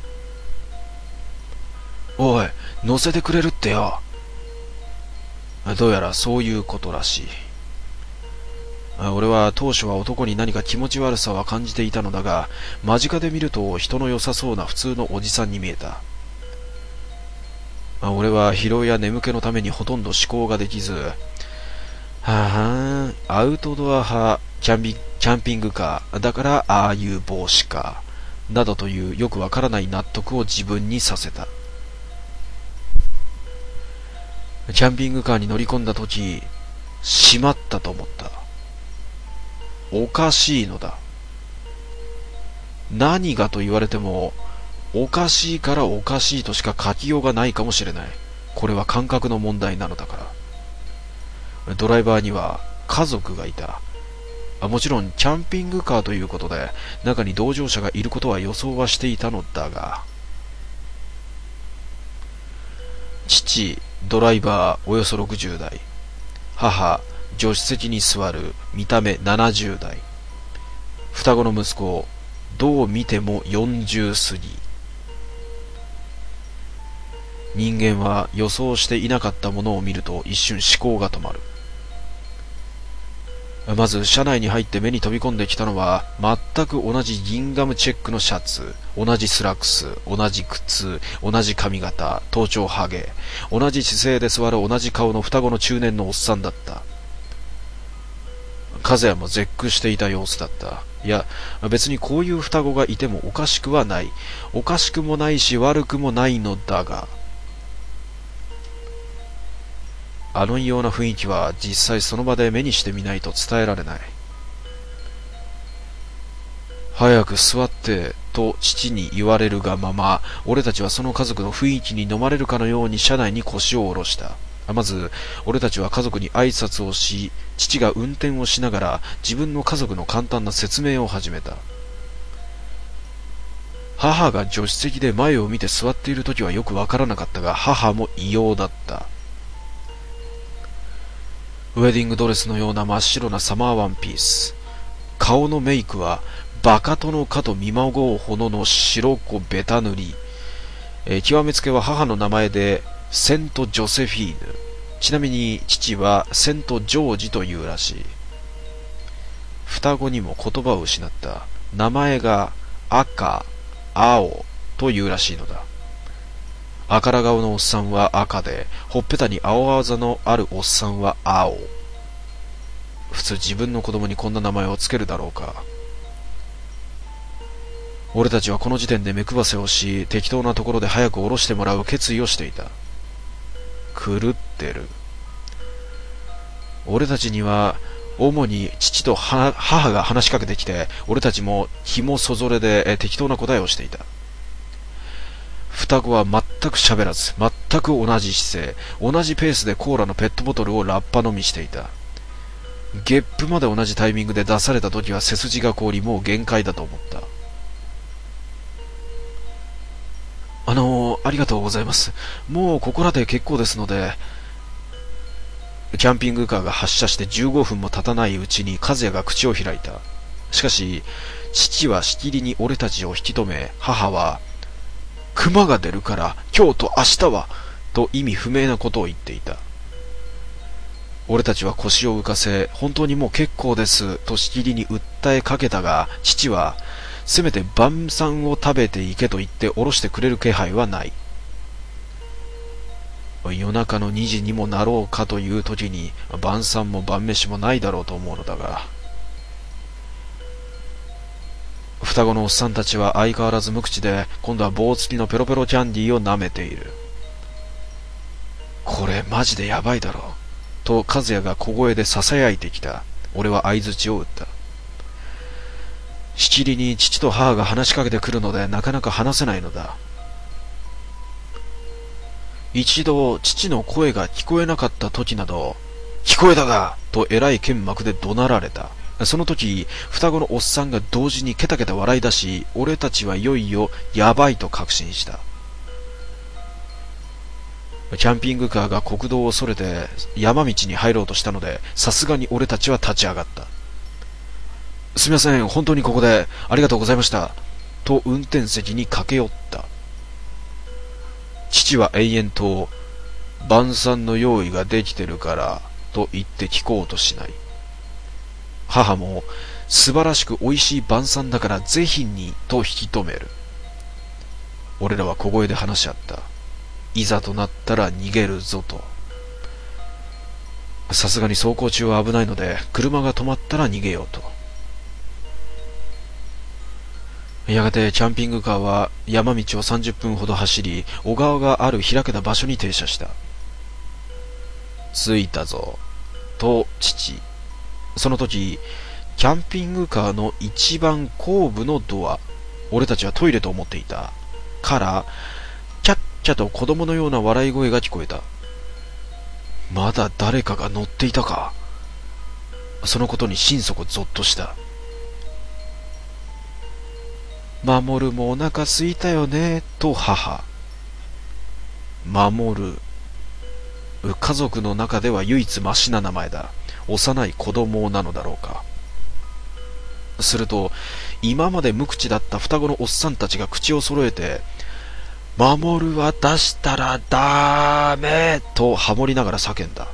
おい、乗せてくれるってよ。どうやらそういうことらしい。俺は当初は男に何か気持ち悪さは感じていたのだが、間近で見ると人の良さそうな普通のおじさんに見えた。俺は疲労や眠気のためにほとんど思考ができず、ははアウトドア派キャンビ、キャンピングカーだからああいう帽子かなどというよくわからない納得を自分にさせた。キャンピングカーに乗り込んだとき、しまったと思った。おかしいのだ。何がと言われても、おかしいからおかしいとしか書きようがないかもしれない。これは感覚の問題なのだから。ドライバーには家族がいた。もちろんキャンピングカーということで中に同乗者がいることは予想はしていたのだが、父、ドライバーおよそろくじゅうだい、母、助手席に座る見た目ななじゅうだい、双子の息子、どう見てもよんじゅう過ぎ。人間は予想していなかったものを見ると一瞬思考が止まる。まず車内に入って目に飛び込んできたのは全く同じギンガムチェックのシャツ、同じスラックス、同じ靴、同じ髪型、頭頂ハゲ、同じ姿勢で座る同じ顔の双子の中年のおっさんだった。和也も絶句していた様子だった。いや、別にこういう双子がいてもおかしくはない。おかしくもないし悪くもないのだが、あの異様な雰囲気は実際その場で目にしてみないと伝えられない。早く座ってと父に言われるがまま、俺たちはその家族の雰囲気に飲まれるかのように車内に腰を下ろした。まず俺たちは家族に挨拶をし、父が運転をしながら自分の家族の簡単な説明を始めた。母が助手席で前を見て座っている時はよくわからなかったが、母も異様だった。ウェディングドレスのような真っ白なサマーワンピース。顔のメイクはバカ殿かと見まごうほどの白子ベタ塗り。えー、極めつけは母の名前でセント・ジョセフィーヌ。ちなみに父はセント・ジョージというらしい。双子にも言葉を失った。名前が赤、青というらしいのだ。赤ら顔のおっさんは赤で、ほっぺたに青あざのあるおっさんは青。普通自分の子供にこんな名前をつけるだろうか。俺たちはこの時点で目配せをし、適当なところで早く降ろしてもらう決意をしていた。狂ってる。俺たちには主に父と母が話しかけてきて、俺たちもひもそぞれで適当な答えをしていた。双子は全く喋らず、全く同じ姿勢、同じペースでコーラのペットボトルをラッパ飲みしていた。ゲップまで同じタイミングで出された時は背筋が凍り、もう限界だと思った。あのー、ありがとうございます。もうここらで結構ですので。キャンピングカーが発車してじゅうごふんも経たないうちに和也が口を開いた。しかし父はしきりに俺たちを引き止め、母は熊が出るから今日と明日はと意味不明なことを言っていた。俺たちは腰を浮かせ、本当にもう結構ですとしきりに訴えかけたが、父はせめて晩餐を食べていけと言って下ろしてくれる気配はない。夜中のにじにもなろうかという時に晩餐も晩飯もないだろうと思うのだが、双子のおっさんたちは相変わらず無口で、今度は棒付きのペロペロキャンディーを舐めている。これマジでやばいだろうと和也が小声で囁いてきた。俺は相槌を打った。しきりに父と母が話しかけてくるのでなかなか話せないのだ。一度父の声が聞こえなかった時など、聞こえたがとえらい剣幕で怒鳴られた。その時双子のおっさんが同時にケタケタ笑い出し、俺たちはいよいよやばいと確信した。キャンピングカーが国道をそれて山道に入ろうとしたので、さすがに俺たちは立ち上がった。すみません、本当にここでありがとうございましたと運転席に駆け寄った。父は延々と晩餐の用意ができてるからと言って聞こうとしない。母も素晴らしく美味しい晩餐だからぜひにと引き止める。俺らは小声で話し合った。いざとなったら逃げるぞと。さすがに走行中は危ないので車が止まったら逃げようと。 やがてキャンピングカーは山道をさんじゅっぷんほど走り、小川がある開けた場所に停車した。着いたぞ、と父。その時、キャンピングカーの一番後部のドア、俺たちはトイレと思っていた。から、キャッキャと子供のような笑い声が聞こえた。まだ誰かが乗っていたか。そのことに心底ゾッとした。守るもお腹すいたよね、と母。守る。家族の中では唯一マシな名前だ。幼い子供なのだろうか。すると、今まで無口だった双子のおっさんたちが口を揃えて、守るは出したらダメとハモりながら叫んだ。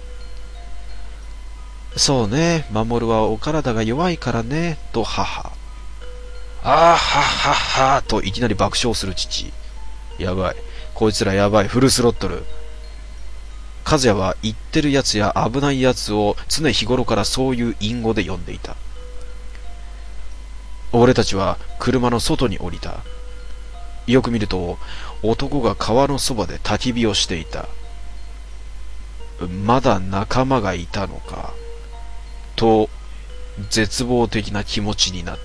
そうね、守はお体が弱いからね、と母。あーはっはっはといきなり爆笑する父。やばい。こいつらやばい。フルスロットル。和也は言ってるやつや危ないやつを常日頃からそういう隠語で呼んでいた。俺たちは車の外に降りた。よく見ると男が川のそばで焚き火をしていた。まだ仲間がいたのかと絶望的な気持ちになった。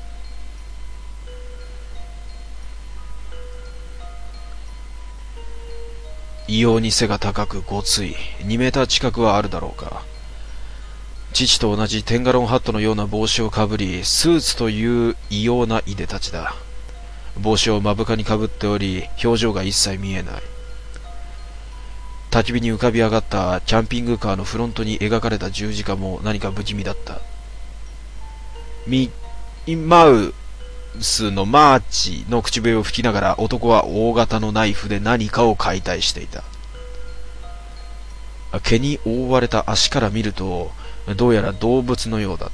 異様に背が高くごつい、にメーター近くはあるだろうか。父と同じテンガロンハットのような帽子をかぶり、スーツという異様ないでたちだ。帽子を目深にかぶっており、表情が一切見えない。焚き火に浮かび上がったキャンピングカーのフロントに描かれた十字架も何か不気味だった。ミッマウスのマーチの口笛を吹きながら男は大型のナイフで何かを解体していた。毛に覆われた足から見るとどうやら動物のようだった。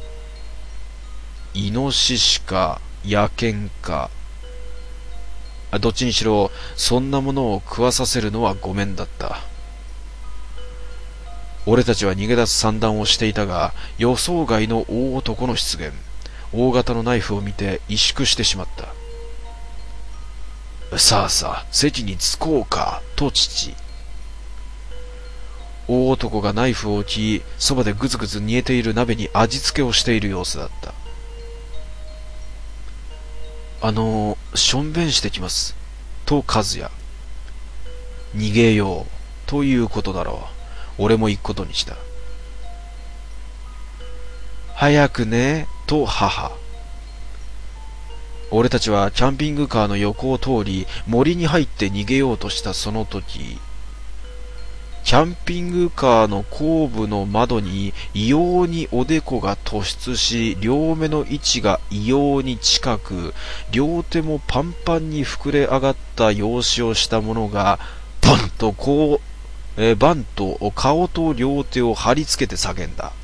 イノシシか野犬か、どっちにしろそんなものを食わさせるのはごめんだった。俺たちは逃げ出す算段をしていたが、予想外の大男の出現、大型のナイフを見て萎縮してしまった。さあさあ席に着こうか、と父。大男がナイフを置き、そばでぐずぐず煮えている鍋に味付けをしている様子だった。あのー、しょんべんしてきます、と和也。逃げよう、ということだろう。俺も行くことにした。早くね、と母。俺たちはキャンピングカーの横を通り、森に入って逃げようとしたその時、キャンピングカーの後部の窓に異様におでこが突出し、両目の位置が異様に近く、両手もパンパンに膨れ上がった容姿をしたものが、バンとこう、えー、バンと顔と両手を貼り付けて叫んだ。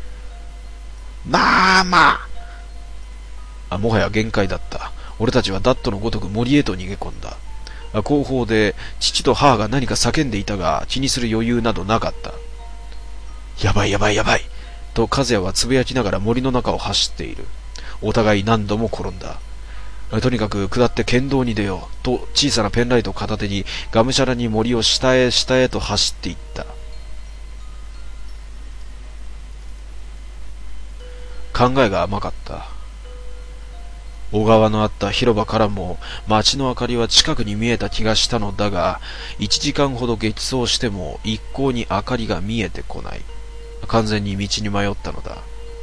まあまああ、もはや限界だった。俺たちはダットのごとく森へと逃げ込んだ。後方で父と母が何か叫んでいたが、気にする余裕などなかった。やばいやばいやばいと和也はつぶやきながら森の中を走っている。お互い何度も転んだ。とにかく下って県道に出ようと小さなペンライトを片手にがむしゃらに森を下へ下へと走っていった。考えが甘かった。小川のあった広場からも街の明かりは近くに見えた気がしたのだが、一時間ほど激走しても一向に明かりが見えてこない。完全に道に迷ったのだ。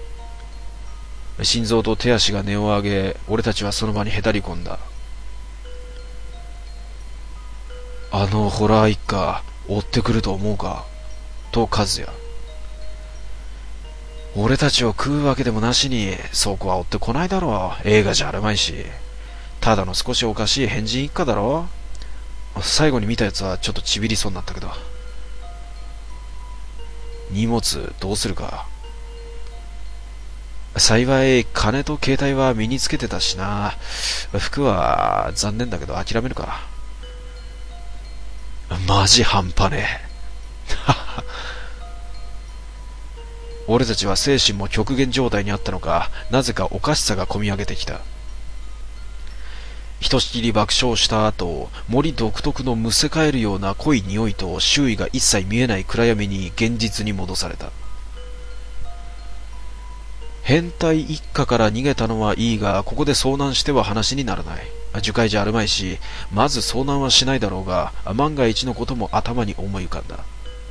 心臓と手足が音を上げ、俺たちはその場にへたり込んだ。あのホラー一家追ってくると思うか、と和也。俺たちを食うわけでもなしに、そこは追ってこないだろう。映画じゃあるまいし。ただの少しおかしい変人一家だろ。最後に見たやつはちょっとちびりそうになったけど。荷物どうするか。幸い金と携帯は身につけてたしな。服は残念だけど諦めるか。マジ半端ねえ。俺たちは精神も極限状態にあったのか、なぜかおかしさがこみ上げてきた。 ひとしきり爆笑した後、森独特のむせ返るような濃い匂いと周囲が一切見えない暗闇に現実に戻された。変態一家から逃げたのはいいが、ここで遭難しては話にならない。樹海じゃあるまいし、まず遭難はしないだろうが、万が一のことも頭に思い浮かんだ。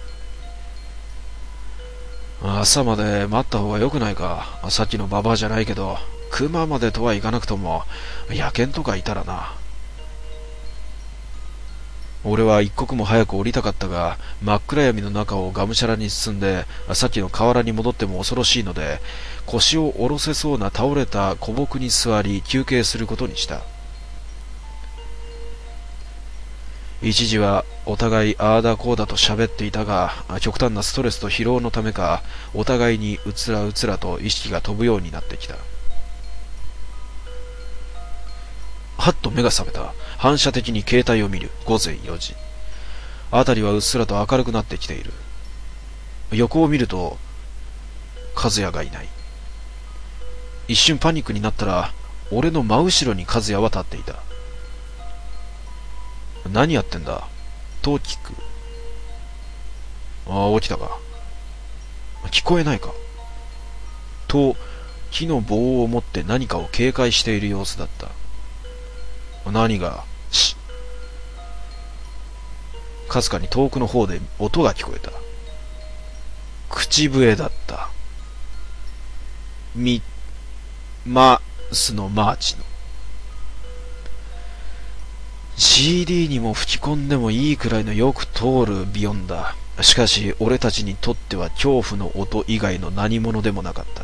朝まで待った方が良くないか。さっきのババアじゃないけど、熊までとはいかなくとも、野犬とかいたらな。俺は一刻も早く降りたかったが、真っ暗闇の中をがむしゃらに進んで、さっきの河原に戻っても恐ろしいので、腰を下ろせそうな倒れた古木に座り休憩することにした。一時はお互いああだこうだと喋っていたが、極端なストレスと疲労のためか、お互いにうつらうつらと意識が飛ぶようになってきた。はっと目が覚めた。反射的に携帯を見る。午前よじ。あたりはうっすらと明るくなってきている。横を見ると、和也がいない。一瞬パニックになったら、俺の真後ろに和也は立っていた。何やってんだと聞く。ああ、起きたか。聞こえないか。と、木の棒を持って何かを警戒している様子だった。何が、しかすかに遠くの方で音が聞こえた。口笛だった。み、ま、すのマーチの。シーディー にも吹き込んでもいいくらいのよく通るビヨンだ。しかし俺たちにとっては恐怖の音以外の何者でもなかった。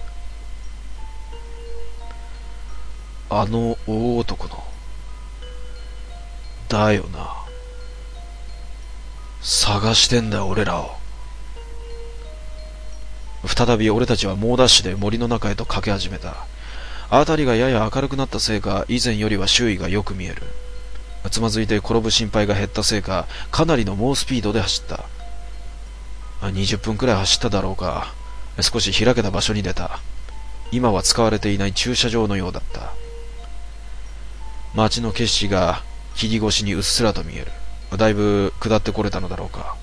あの大男の。だよな。探してんだ俺らを。再び俺たちは猛ダッシュで森の中へと駆け始めた。あたりがやや明るくなったせいか、以前よりは周囲がよく見える。つまずいて転ぶ心配が減ったせいか、かなりの猛スピードで走った。にじゅっぷんくらい走っただろうか。少し開けた場所に出た。今は使われていない駐車場のようだった。街の景色が霧越しにうっすらと見える。だいぶ下ってこれたのだろうか。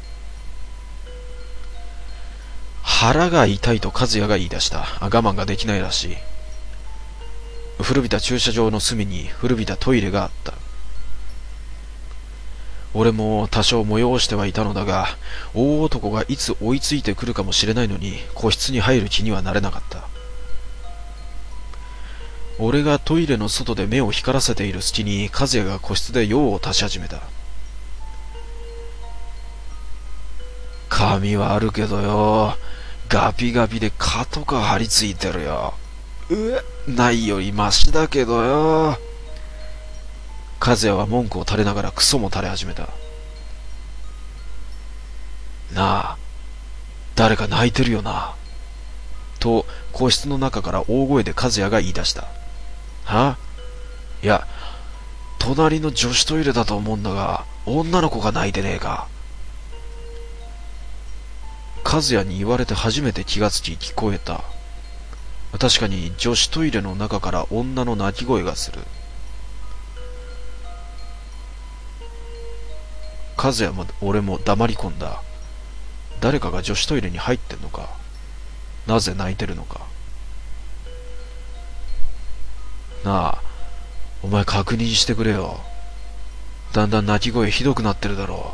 腹が痛いと和也が言い出した。我慢ができないらしい。古びた駐車場の隅に古びたトイレがあった。俺も多少催してはいたのだが、大男がいつ追いついてくるかもしれないのに、個室に入る気にはなれなかった。俺がトイレの外で目を光らせている隙に、和也が個室で用を足し始めた。髪はあるけどよ、ガピガピで蚊とか張り付いてるよ。うえ、ないよりマシだけどよ。和也は文句を垂れながらクソも垂れ始めた。なあ、誰か泣いてるよな。と、個室の中から大声で和也が言い出した。はいや、隣の女子トイレだと思うんだが、女の子が泣いてねえか。和也に言われて初めて気がつき聞こえた。確かに女子トイレの中から女の泣き声がする。和也も俺も黙り込んだ。誰かが女子トイレに入ってんのか。なぜ泣いてるのか。なあ、お前確認してくれよ。だんだん泣き声ひどくなってるだろ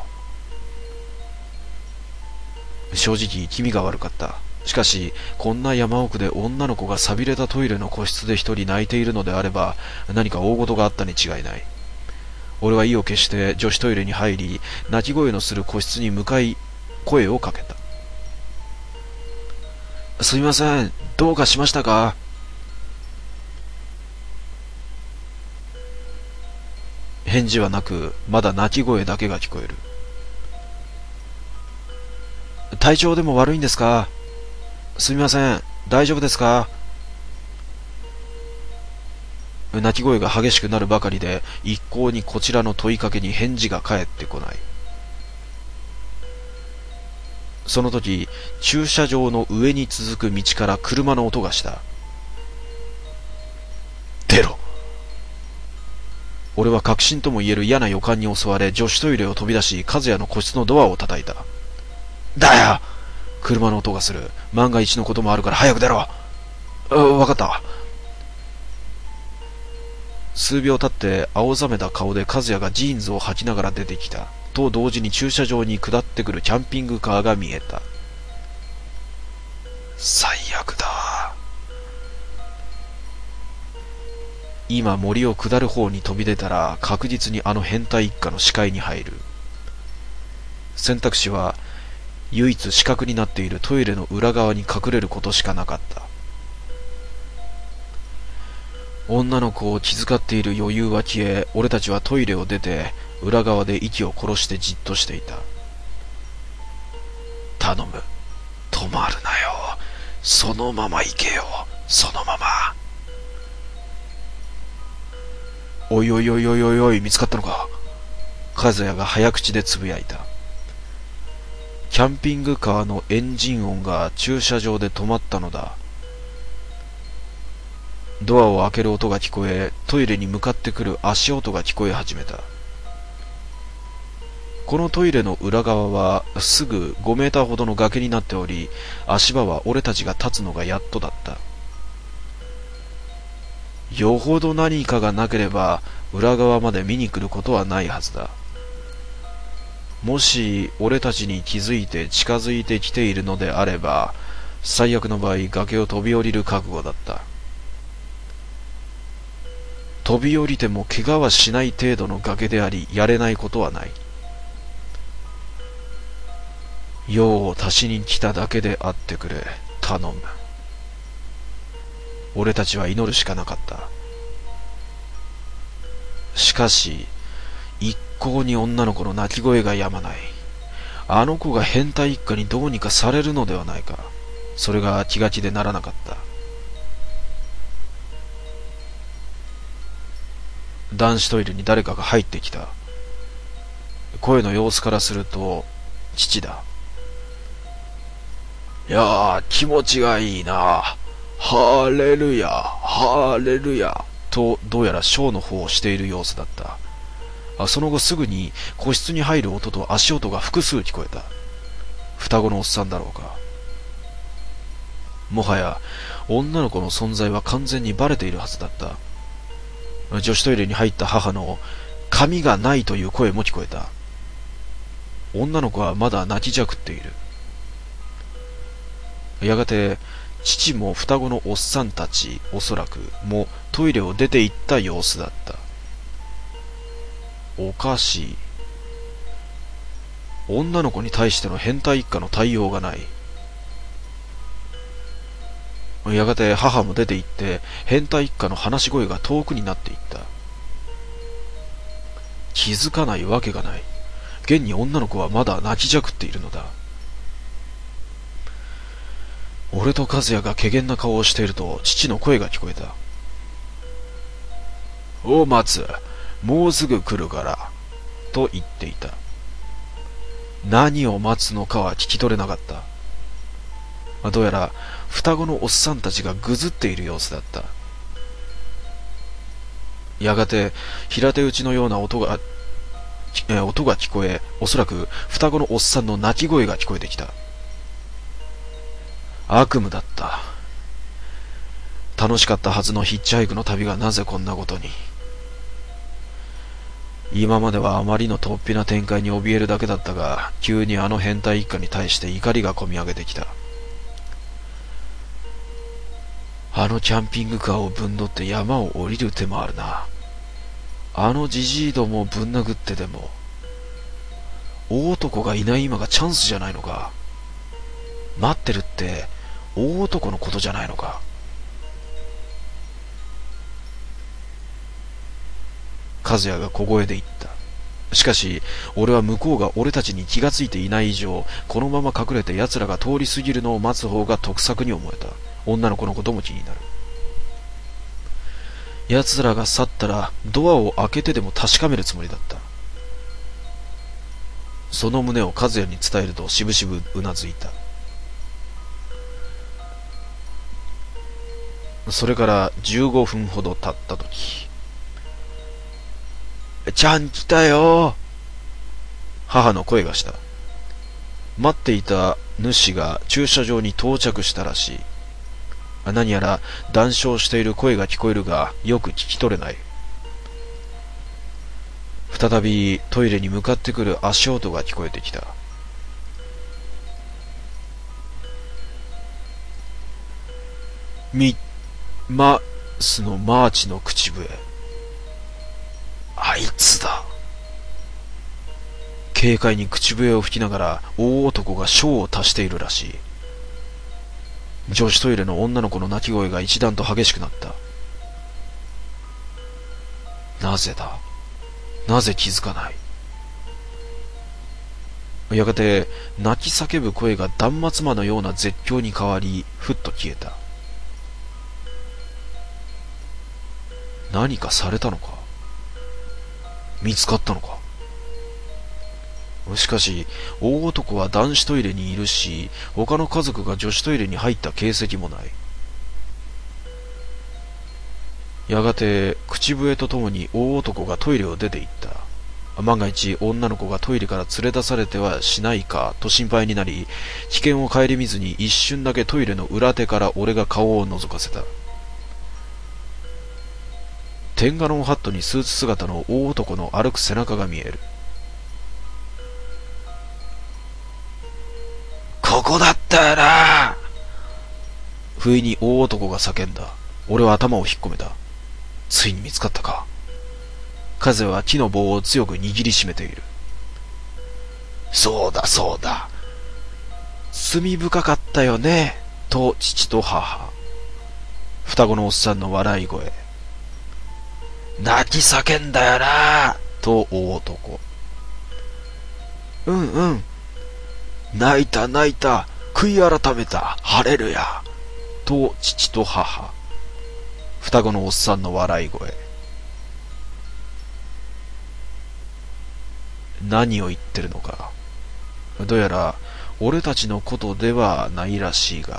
う。正直気味が悪かった。しかしこんな山奥で女の子が寂れたトイレの個室で一人泣いているのであれば、何か大事があったに違いない。俺は意を決して女子トイレに入り、泣き声のする個室に向かい声をかけた。すみません、どうかしましたか。返事はなく、まだ泣き声だけが聞こえる。体調でも悪いんですか。すみません、大丈夫ですか。泣き声が激しくなるばかりで、一向にこちらの問いかけに返事が返ってこない。その時、駐車場の上に続く道から車の音がした。出ろ。 俺は確信とも言える嫌な予感に襲われ、女子トイレを飛び出し、和也の個室のドアを叩いた。だよ！車の音がする。万が一のこともあるから早く出ろ。あ、わかった。数秒経って青ざめた顔で和也がジーンズを履きながら出てきた。と同時に駐車場に下ってくるキャンピングカーが見えた。最悪だ。今森を下る方に飛び出たら確実にあの変態一家の視界に入る。選択肢は唯一死角になっているトイレの裏側に隠れることしかなかった。女の子を気遣っている余裕は消え、俺たちはトイレを出て裏側で息を殺してじっとしていた。頼む、止まるなよ。そのまま行けよ。そのまま。おいおいおいおいおいおい、見つかったのか。和也が早口でつぶやいた。キャンピングカーのエンジン音が駐車場で止まったのだ。ドアを開ける音が聞こえ、トイレに向かってくる足音が聞こえ始めた。このトイレの裏側はすぐごメーターほどの崖になっており、足場は俺たちが立つのがやっとだった。よほど何かがなければ裏側まで見に来ることはないはずだ。もし俺たちに気づいて近づいてきているのであれば、最悪の場合崖を飛び降りる覚悟だった。飛び降りても怪我はしない程度の崖であり、やれないことはない。用を足しに来ただけであってくれ、頼む。俺たちは祈るしかなかった。しかし一向に女の子の泣き声が止まない。あの子が変態一家にどうにかされるのではないか。それが気が気でならなかった。男子トイレに誰かが入ってきた。声の様子からすると父だ。いやー、気持ちがいいな。ハレルヤ、ハレルヤとどうやらショーの方をしている様子だった。あその後すぐに個室に入る音と足音が複数聞こえた。双子のおっさんだろうか。もはや女の子の存在は完全にバレているはずだった。女子トイレに入った母の髪がないという声も聞こえた。女の子はまだ泣きじゃくっている。やがて父も双子のおっさんたち、おそらくもトイレを出て行った様子だった。おかしい。女の子に対しての変態一家の対応がない。やがて母も出て行って変態一家の話し声が遠くになっていった。気づかないわけがない。現に女の子はまだ泣きじゃくっているのだ。俺と和也が怪訝な顔をしていると父の声が聞こえた。おう松、もうすぐ来るからと言っていた。何を待つのかは聞き取れなかった。どうやら双子のおっさんたちがぐずっている様子だった。やがて平手打ちのような音が、え音が聞こえ、おそらく双子のおっさんの泣き声が聞こえてきた。悪夢だった。楽しかったはずのヒッチハイクの旅がなぜこんなことに。今まではあまりの突飛な展開に怯えるだけだったが、急にあの変態一家に対して怒りがこみ上げてきた。あのキャンピングカーをぶんどって山を降りる手もあるな。あのじじいどもをぶん殴ってでも。大男がいない今がチャンスじゃないのか。待ってるって大男のことじゃないのか。和也が小声で言った。しかし俺は向こうが俺たちに気がついていない以上、このまま隠れて奴らが通り過ぎるのを待つ方が得策に思えた。女の子のことも気になる。奴らが去ったらドアを開けてでも確かめるつもりだった。その旨を和也に伝えるとしぶしぶうなずいた。それからじゅうごふんほど経ったとき、 ちゃん来たよ。母の声がした。待っていた主が駐車場に到着したらしい。何やら談笑している声が聞こえるが、よく聞き取れない。再びトイレに向かってくる足音が聞こえてきた。み、ま、すのマーチの口笛。あいつだ。軽快に口笛を吹きながら大男がショーを足しているらしい。女子トイレの女の子の泣き声が一段と激しくなった。なぜだ、なぜ気づかない。やがて泣き叫ぶ声が断末魔のような絶叫に変わり、ふっと消えた。何かされたのか、見つかったのか。しかし大男は男子トイレにいるし、他の家族が女子トイレに入った形跡もない。やがて口笛とともに大男がトイレを出て行った。万が一女の子がトイレから連れ出されてはしないかと心配になり、危険を顧みずに一瞬だけトイレの裏手から俺が顔を覗かせた。テンガロンハットにスーツ姿の大男の歩く背中が見える。ここだったよな。不意に大男が叫んだ。俺は頭を引っ込めた。ついに見つかったか。風は木の棒を強く握りしめている。そうだそうだ、罪深かったよね、と父と母。双子のおっさんの笑い声。泣き叫んだよな、と大男。うんうん、泣いた泣いた、悔い改めた、晴れるや、と父と母。双子のおっさんの笑い声。何を言ってるのか。どうやら俺たちのことではないらしいが。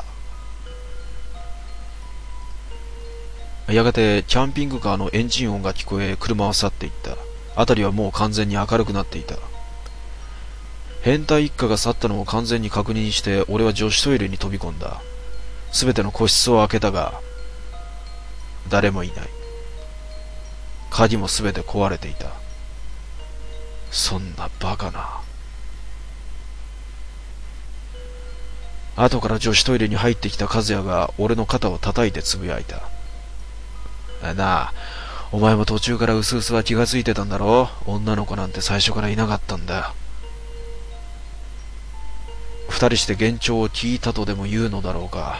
やがてキャンピングカーのエンジン音が聞こえ、車は去っていった。辺りはもう完全に明るくなっていた。変態一家が去ったのを完全に確認して、俺は女子トイレに飛び込んだ。すべての個室を開けたが、誰もいない。鍵もすべて壊れていた。そんなバカな。後から女子トイレに入ってきた和也が俺の肩を叩いてつぶやいた。なあ、お前も途中からうすうすは気がついてたんだろう。女の子なんて最初からいなかったんだよ。二人して幻聴を聞いたとでも言うのだろうか。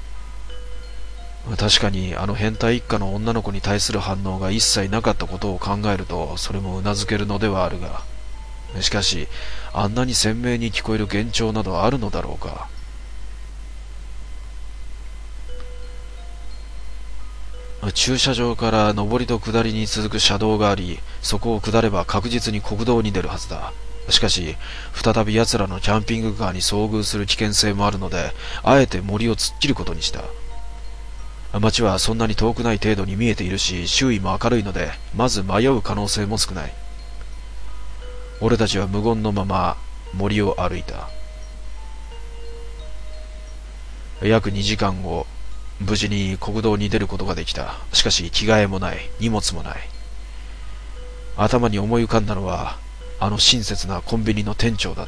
確かにあの変態一家の女の子に対する反応が一切なかったことを考えると、それもうなずけるのではあるが、しかしあんなに鮮明に聞こえる幻聴などあるのだろうか。駐車場から上りと下りに続く車道があり、そこを下れば確実に国道に出るはずだ。しかし再び奴らのキャンピングカーに遭遇する危険性もあるので、あえて森を突っ切ることにした。街はそんなに遠くない程度に見えているし、周囲も明るいので、まず迷う可能性も少ない。俺たちは無言のまま森を歩いた。約にじかんご、無事に国道に出ることができた。しかし着替えもない、荷物もない。頭に思い浮かんだのは、あの親切なコンビニの店長だった。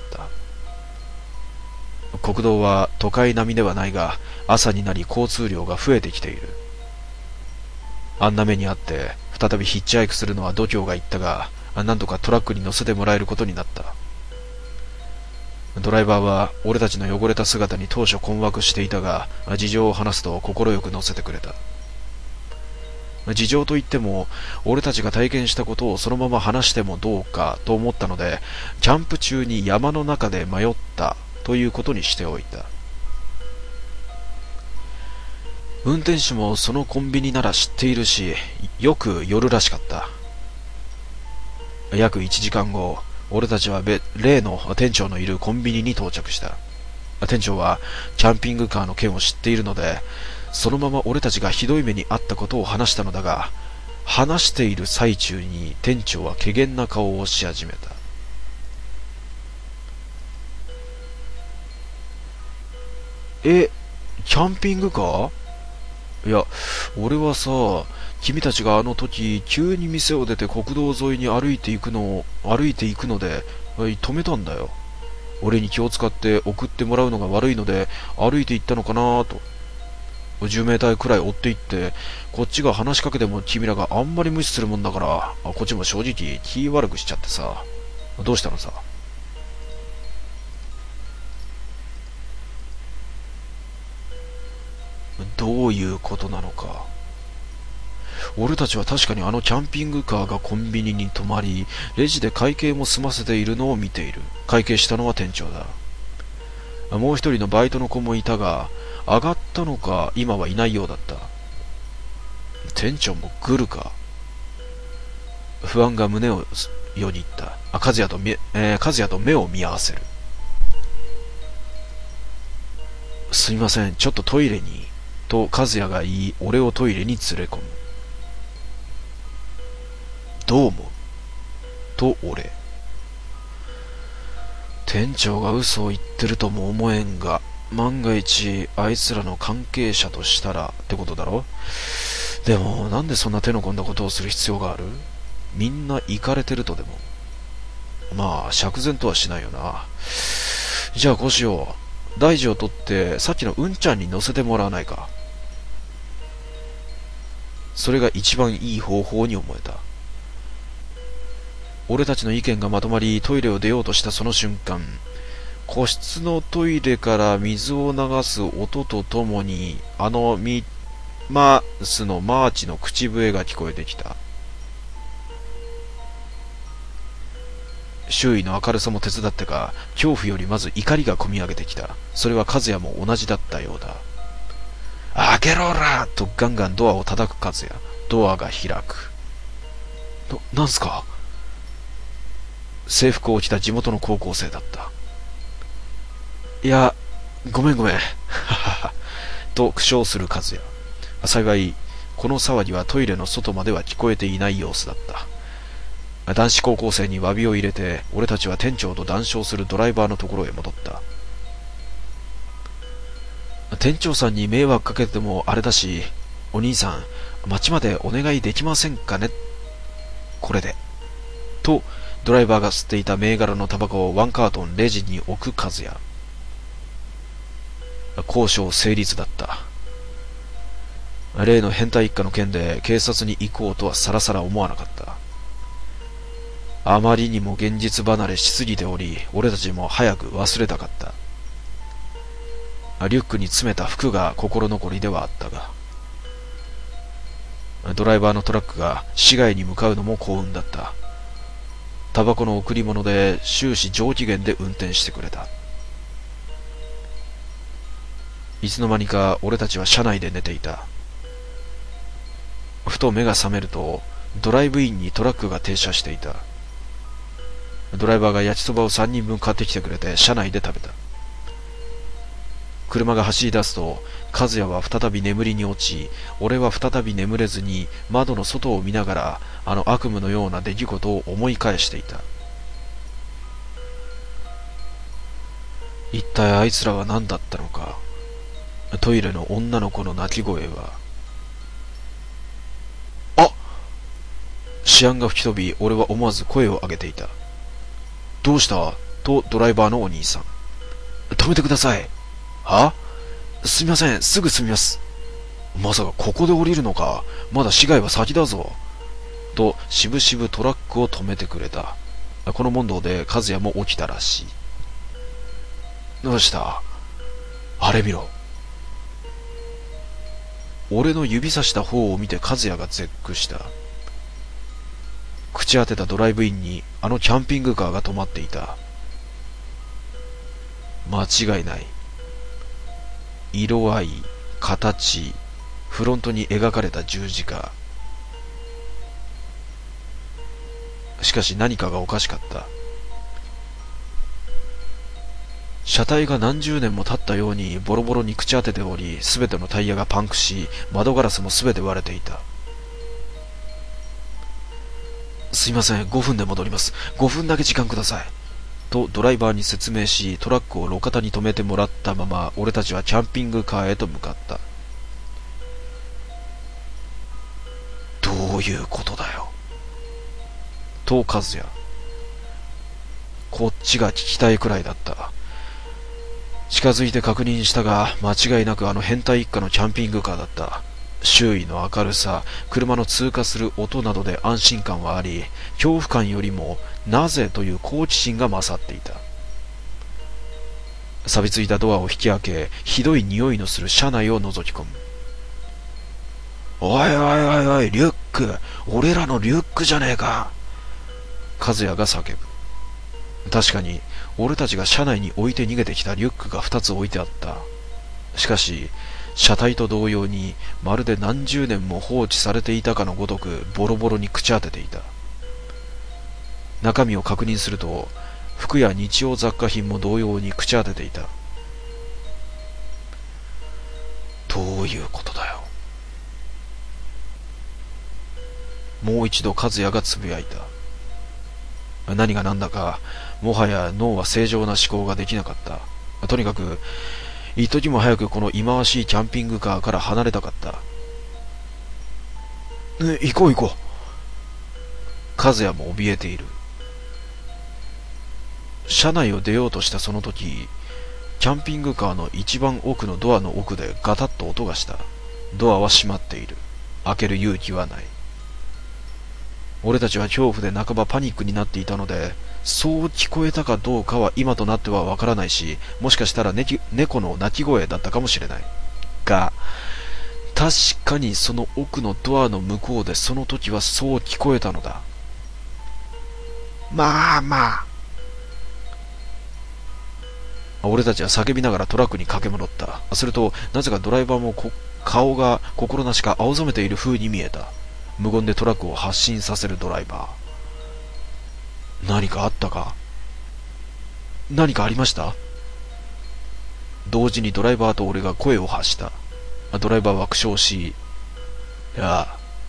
国道は都会並みではないが、朝になり交通量が増えてきている。あんな目にあって再びヒッチハイクするのは度胸がいったが、なんとかトラックに乗せてもらえることになった。ドライバーは俺たちの汚れた姿に当初困惑していたが、事情を話すと快く乗せてくれた。事情といっても、俺たちが体験したことをそのまま話してもどうかと思ったので、キャンプ中に山の中で迷ったということにしておいた。運転手もそのコンビニなら知っているし、よく寄るらしかった。約いちじかんご、俺たちは例の店長のいるコンビニに到着した。店長はキャンピングカーの件を知っているので、そのまま俺たちがひどい目に遭ったことを話したのだが、 話している最中に店長は怪げな顔をし始めた。え、キャンピングカー？いや、俺はさ、君たちがあの時、急に店を出て国道沿いに歩いていくのを、歩いていくので、止めたんだよ。俺に気を使って送ってもらうのが悪いので、歩いて行ったのかなぁと。じゅうメーターくらい追っていって、こっちが話しかけても君らがあんまり無視するもんだから、こっちも正直気悪くしちゃってさ。どうしたのさ。どういうことなのか。俺たちは確かにあのキャンピングカーがコンビニに止まり、レジで会計も済ませているのを見ている。会計したのは店長だ。もう一人のバイトの子もいたが、上がったのか今はいないようだった。店長もグルか。不安が胸をよぎった。あ、和也と目、えー、和也と目を見合わせる。すみません、ちょっとトイレに。と和也が言い、俺をトイレに連れ込む。どう思う？と俺。店長が嘘を言ってるとも思えんが、万が一あいつらの関係者としたらってことだろ。でもなんでそんな手の込んだことをする必要がある？みんなイカれてるとでも。まあ釈然とはしないよな。じゃあこうしよう。大事を取ってさっきのうんちゃんに乗せてもらわないか。それが一番いい方法に思えた。俺たちの意見がまとまりトイレを出ようとしたその瞬間、個室のトイレから水を流す音とともにあのミマースのマーチの口笛が聞こえてきた。周囲の明るさも手伝ってか、恐怖よりまず怒りがこみ上げてきた。それは和也も同じだったようだ。開けろらとガンガンドアを叩く和也。ドアが開く。な、なんすか？制服を着た地元の高校生だった。いや、ごめんごめん。と苦笑する和也。幸い、この騒ぎはトイレの外までは聞こえていない様子だった。男子高校生に詫びを入れて、俺たちは店長と談笑するドライバーのところへ戻った。店長さんに迷惑かけてもあれだし、お兄さん、町までお願いできませんかね？これで。と、ドライバーが吸っていた銘柄のタバコをワンカートンレジに置く和也。交渉成立だった。例の変態一家の件で警察に行こうとはさらさら思わなかった。あまりにも現実離れしすぎており、俺たちも早く忘れたかった。リュックに詰めた服が心残りではあったが、ドライバーのトラックが市街に向かうのも幸運だった。タバコの贈り物で終始上機嫌で運転してくれた。いつの間にか俺たちは車内で寝ていた。ふと目が覚めると、ドライブインにトラックが停車していた。ドライバーが焼きそばをさんにんぶん買ってきてくれて車内で食べた。車が走り出すと、和也は再び眠りに落ち、俺は再び眠れずに窓の外を見ながら、あの悪夢のような出来事を思い返していた。一体あいつらは何だったのか。トイレの女の子の泣き声は。あっ！シアンが吹き飛び、俺は思わず声を上げていた。どうした？とドライバーのお兄さん。止めてください。は？すみません、すぐ済みます。まさかここで降りるのか。まだ市街は先だぞ。と、しぶしぶトラックを止めてくれた。この問答で和也も起きたらしい。どうした？あれ見ろ。俺の指さした方を見て和也が絶句した。口当てたドライブインにあのキャンピングカーが止まっていた。間違いない。色合い、形、フロントに描かれた十字架。しかし何かがおかしかった。車体が何十年も経ったようにボロボロに朽ち果てており、すべてのタイヤがパンクし、窓ガラスもすべて割れていた。 すいません、ごふんで戻ります。ごふんだけ時間ください。とドライバーに説明し、トラックを路肩に止めてもらったまま、俺たちはキャンピングカーへと向かった。どういうことだよ。と和也。こっちが聞きたいくらいだった。近づいて確認したが、間違いなくあの変態一家のキャンピングカーだった。周囲の明るさ、車の通過する音などで安心感はあり、恐怖感よりもなぜという好奇心が勝っていた。錆びついたドアを引き開け、ひどい匂いのする車内を覗き込む。おいおいおいおい、リュック、俺らのリュックじゃねえか。和也が叫ぶ。確かに、俺たちが車内に置いて逃げてきたリュックが二つ置いてあった。しかし、車体と同様に、まるで何十年も放置されていたかのごとく、ボロボロに朽ち果てていた。中身を確認すると、服や日用雑貨品も同様に朽ち果てていた。どういうことだよ。もう一度和也がつぶやいた。何が何だか、もはや脳は正常な思考ができなかった。とにかく、一時も早くこの忌まわしいキャンピングカーから離れたかった。ね、行こう行こう。和也も怯えている。車内を出ようとしたその時、キャンピングカーの一番奥のドアの奥でガタッと音がした。ドアは閉まっている。開ける勇気はない。俺たちは恐怖で半ばパニックになっていたので、そう聞こえたかどうかは今となってはわからないし、もしかしたらねき猫の鳴き声だったかもしれない。が、確かにその奥のドアの向こうでその時はそう聞こえたのだ。まあまあ。俺たちは叫びながらトラックに駆け戻った。すると、なぜかドライバーもこ顔が心なしか青ざめている風に見えた。無言でトラックを発進させるドライバー。何かあったか？何かありました？同時にドライバーと俺が声を発した。ドライバーは苦笑し、いや、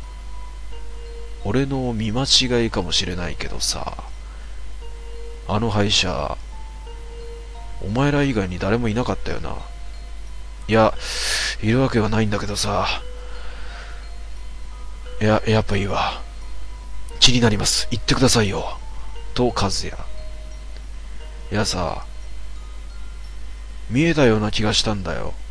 俺の見間違いかもしれないけどさ、あの歯医者、お前ら以外に誰もいなかったよな。いや、いるわけはないんだけどさ、いや、やっぱいいわ。気になります。言ってくださいよ。と、和也。いやさ、見えたような気がしたんだよ。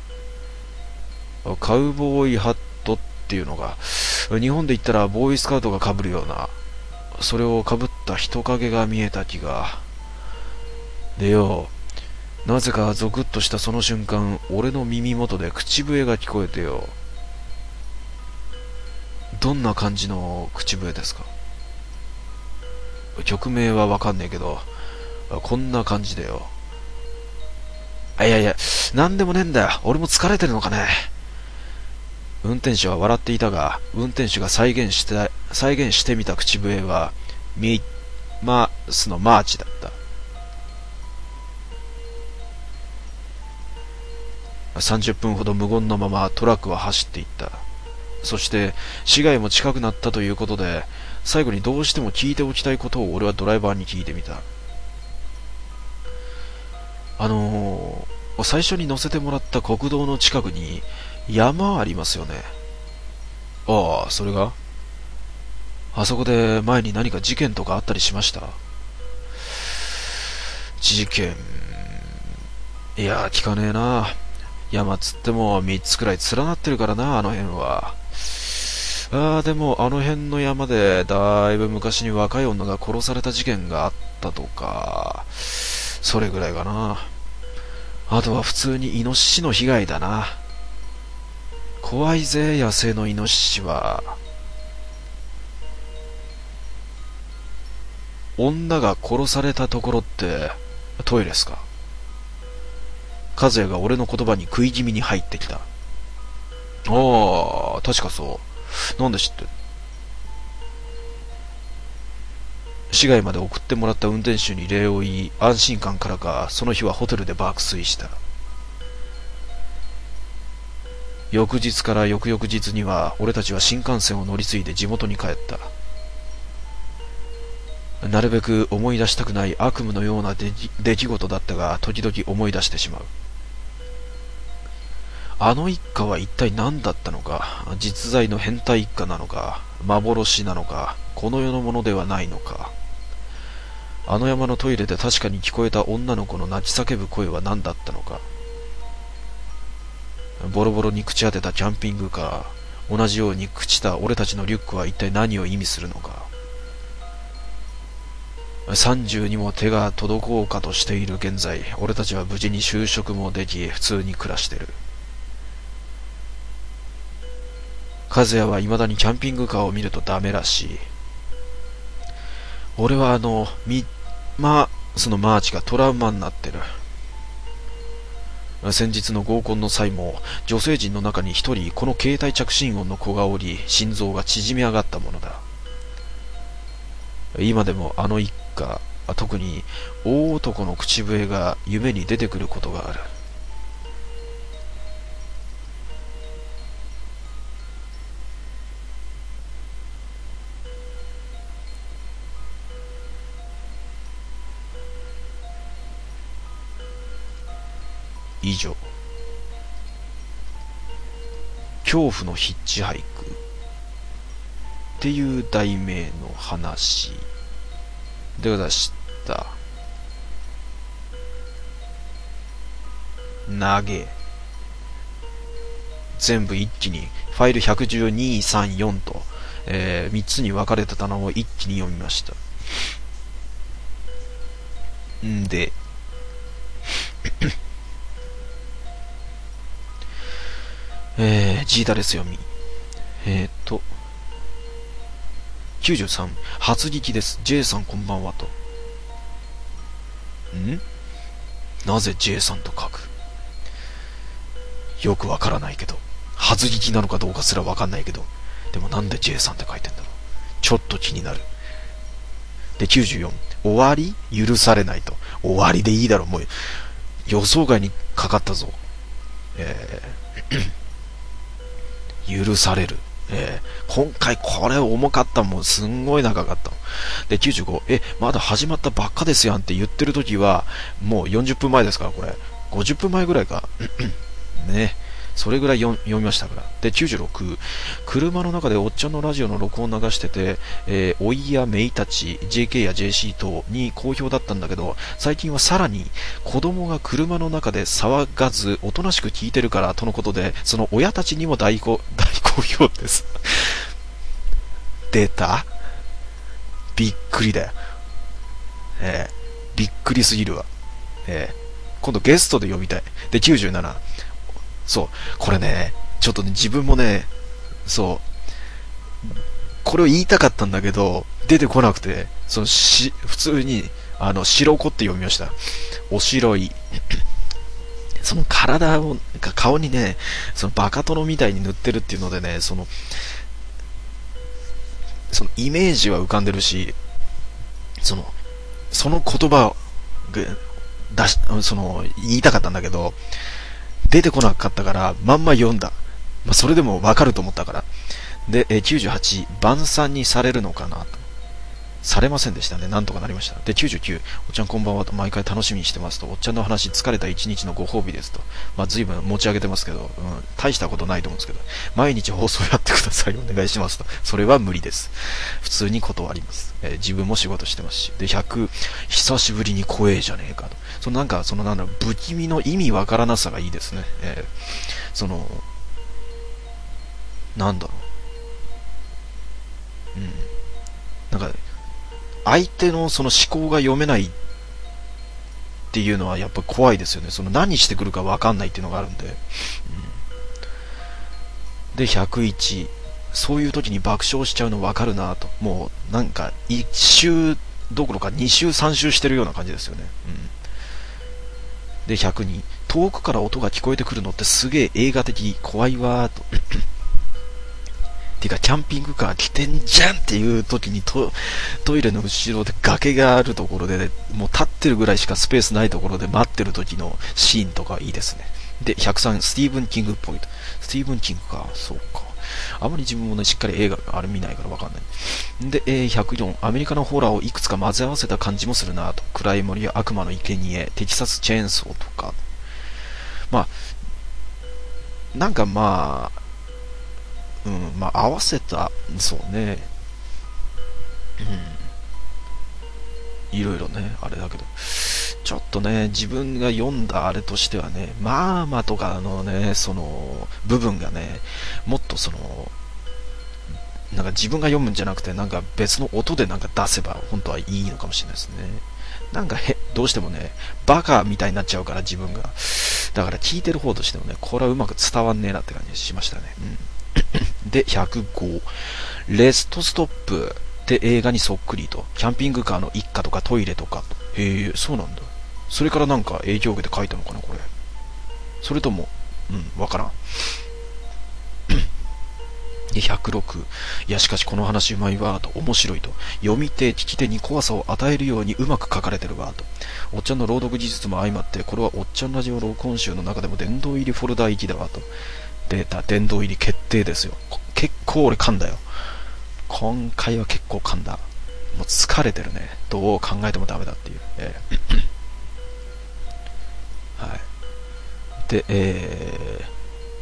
カウボーイハットっていうのが、日本で言ったらボーイスカウトが被るような、それを被った人影が見えた気が。でよ、なぜかゾクッとしたその瞬間、俺の耳元で口笛が聞こえてよ。どんな感じの口笛ですか？曲名はわかんねえけど、こんな感じだよ。あ、いやいや、なんでもねえんだよ。俺も疲れてるのかね。運転手は笑っていたが、運転手が再現して、再現してみた口笛は、ミマスのマーチだった。さんじゅっぷんほど無言のままトラックは走っていった。そして市街も近くなったということで、最後にどうしても聞いておきたいことを俺はドライバーに聞いてみた。あのー、最初に乗せてもらった国道の近くに山ありますよね。ああ、それが？あそこで前に何か事件とかあったりしました？事件、いや聞かねえな。山つってもみっつくらい連なってるからな、あの辺は。ああ、でもあの辺の山でだいぶ昔に若い女が殺された事件があったとか、それぐらいかな。あとは普通にイノシシの被害だな。怖いぜ、野生のイノシシは。女が殺されたところってトイレですか？和也が俺の言葉に食い気味に入ってきた。ああ、確かそう。なんで知ってる？市街まで送ってもらった運転手に礼を言い、安心感からかその日はホテルで爆睡した。翌日から翌々日には俺たちは新幹線を乗り継いで地元に帰った。 なるべく思い出したくない悪夢のような出出来事だったが、時々思い出してしまう。あの一家は一体何だったのか、実在の変態一家なのか、幻なのか、この世のものではないのか。あの山のトイレで確かに聞こえた女の子の泣き叫ぶ声は何だったのか。ボロボロに朽ち果てたキャンピングカー、同じように朽ちた俺たちのリュックは一体何を意味するのか。さんじゅうにも手が届こうかとしている現在、俺たちは無事に就職もでき、普通に暮らしてる。和也は未だにキャンピングカーを見るとダメらしい。俺はあの、み、ま、そのマーチがトラウマになってる。先日の合コンの際も、女性陣の中に一人、この携帯着信音の子がおり、心臓が縮み上がったものだ。今でもあの一家、特に大男の口笛が夢に出てくることがある。以上。恐怖のヒッチハイクっていう題名の話でございました。長え。全部一気にファイルひゃくじゅうに、さん、よんと、えー、みっつに分かれてたのを一気に読みました。んでえー、ジータレス読み。えー、っと、きゅうじゅうさん、初聞きです。J さんこんばんはと。ん？なぜ J さんと書く？よくわからないけど。初聞きなのかどうかすらわかんないけど。でもなんで J さんって書いてんだろう。ちょっと気になる。で、きゅうじゅうよん、終わり？許されないと。終わりでいいだろ、もう。予想外にかかったぞ。えー許される。えー、今回これ重かったもん。すんごい長かった。で、きゅうじゅうご、え、まだ始まったばっかですやんって言ってる時は、もうよんじゅっぷんまえですから、これ。ごじゅっぷんまえぐらいか。ね。それぐらい読みましたから。で、きゅうじゅうろく、車の中でおっちゃんのラジオの録音流してて、えー、おいやめいたち、ジェーケー や ジェーシー 等に好評だったんだけど、最近はさらに子供が車の中で騒がず、おとなしく聞いてるからとのことで、その親たちにも大好、大好評です。出た？びっくりだよ。えー、びっくりすぎるわ。えー、今度ゲストで読みたい。で、きゅうじゅうなな、そう、これね、ちょっとね、自分もね、そう、これを言いたかったんだけど、出てこなくて、そのし、普通に、あの、白子って読みました。お白い。その体を、顔にね、そのバカ殿みたいに塗ってるっていうのでね、その、そのイメージは浮かんでるし、その、その言葉を、出し、その、言いたかったんだけど、出てこなかったから、まんま読んだ。まあ、それでもわかると思ったから。で、えー、きゅうじゅうはち、晩餐にされるのかなと。されませんでしたね。なんとかなりました。で、きゅうじゅうきゅう、おっちゃんこんばんはと、毎回楽しみにしてますと、おっちゃんの話疲れた一日のご褒美ですと。まあ、随分持ち上げてますけど、うん、大したことないと思うんですけど、毎日放送やってください。お願いしますと。それは無理です。普通に断ります。えー、自分も仕事してますし。で、ひゃく、久しぶりに怖えじゃねえかと。そのなんか、そのなんだろう、不気味の意味わからなさがいいですね。えー、その、なんだろう。うん。なんか、相手のその思考が読めないっていうのはやっぱ怖いですよね。その何してくるか分かんないっていうのがあるんで。うん、で、ひゃくいち、そういう時に爆笑しちゃうの分かるなと。もうなんか一周どころか二周三周してるような感じですよね。うん、で、ひゃくに、遠くから音が聞こえてくるのってすげえ映画的、怖いわーと。てかキャンピングカー来てんじゃんっていう時にト、トイレの後ろで崖があるところで、もう立ってるぐらいしかスペースないところで待ってる時のシーンとかいいですね。で、ひゃくさん、スティーブン・キングっぽいと。スティーブン・キングか、そうか。 あまり自分もね、しっかり映画あれ見ないからわかんない。で、えー、ひゃくよん、アメリカのホラーをいくつか混ぜ合わせた感じもするなと。暗い森や悪魔の生贄、テキサスチェーンソーとか。まあ、なんかまあ、うん、まあ合わせた、そうね。うん。いろいろね、あれだけど。ちょっとね、自分が読んだあれとしてはね、まあまあとかのね、その、部分がね、もっとその、なんか自分が読むんじゃなくて、なんか別の音でなんか出せば本当はいいのかもしれないですね。なんかへ、どうしてもね、バカみたいになっちゃうから自分が。だから聞いてる方としてもね、これはうまく伝わんねえなって感じしましたね。うん、で、ひゃくご、レストストップって映画にそっくりと。キャンピングカーの一家とかトイレとかと。へえ、そうなんだ。それからなんか影響を受けて書いたのかな、これ。それとも、うん、わからん。で、ひゃくろく、いやしかしこの話うまいわと、面白いと、読み手、聞き手に怖さを与えるようにうまく書かれてるわと、おっちゃんの朗読技術も相まって、これはおっちゃんラジオ録音集の中でも殿堂入りフォルダー行きだわと、データ殿堂入り決定ですよ。結構俺噛んだよ。今回は結構噛んだ。もう疲れてるね。どう考えてもダメだっていう。えー、はい。で、えー、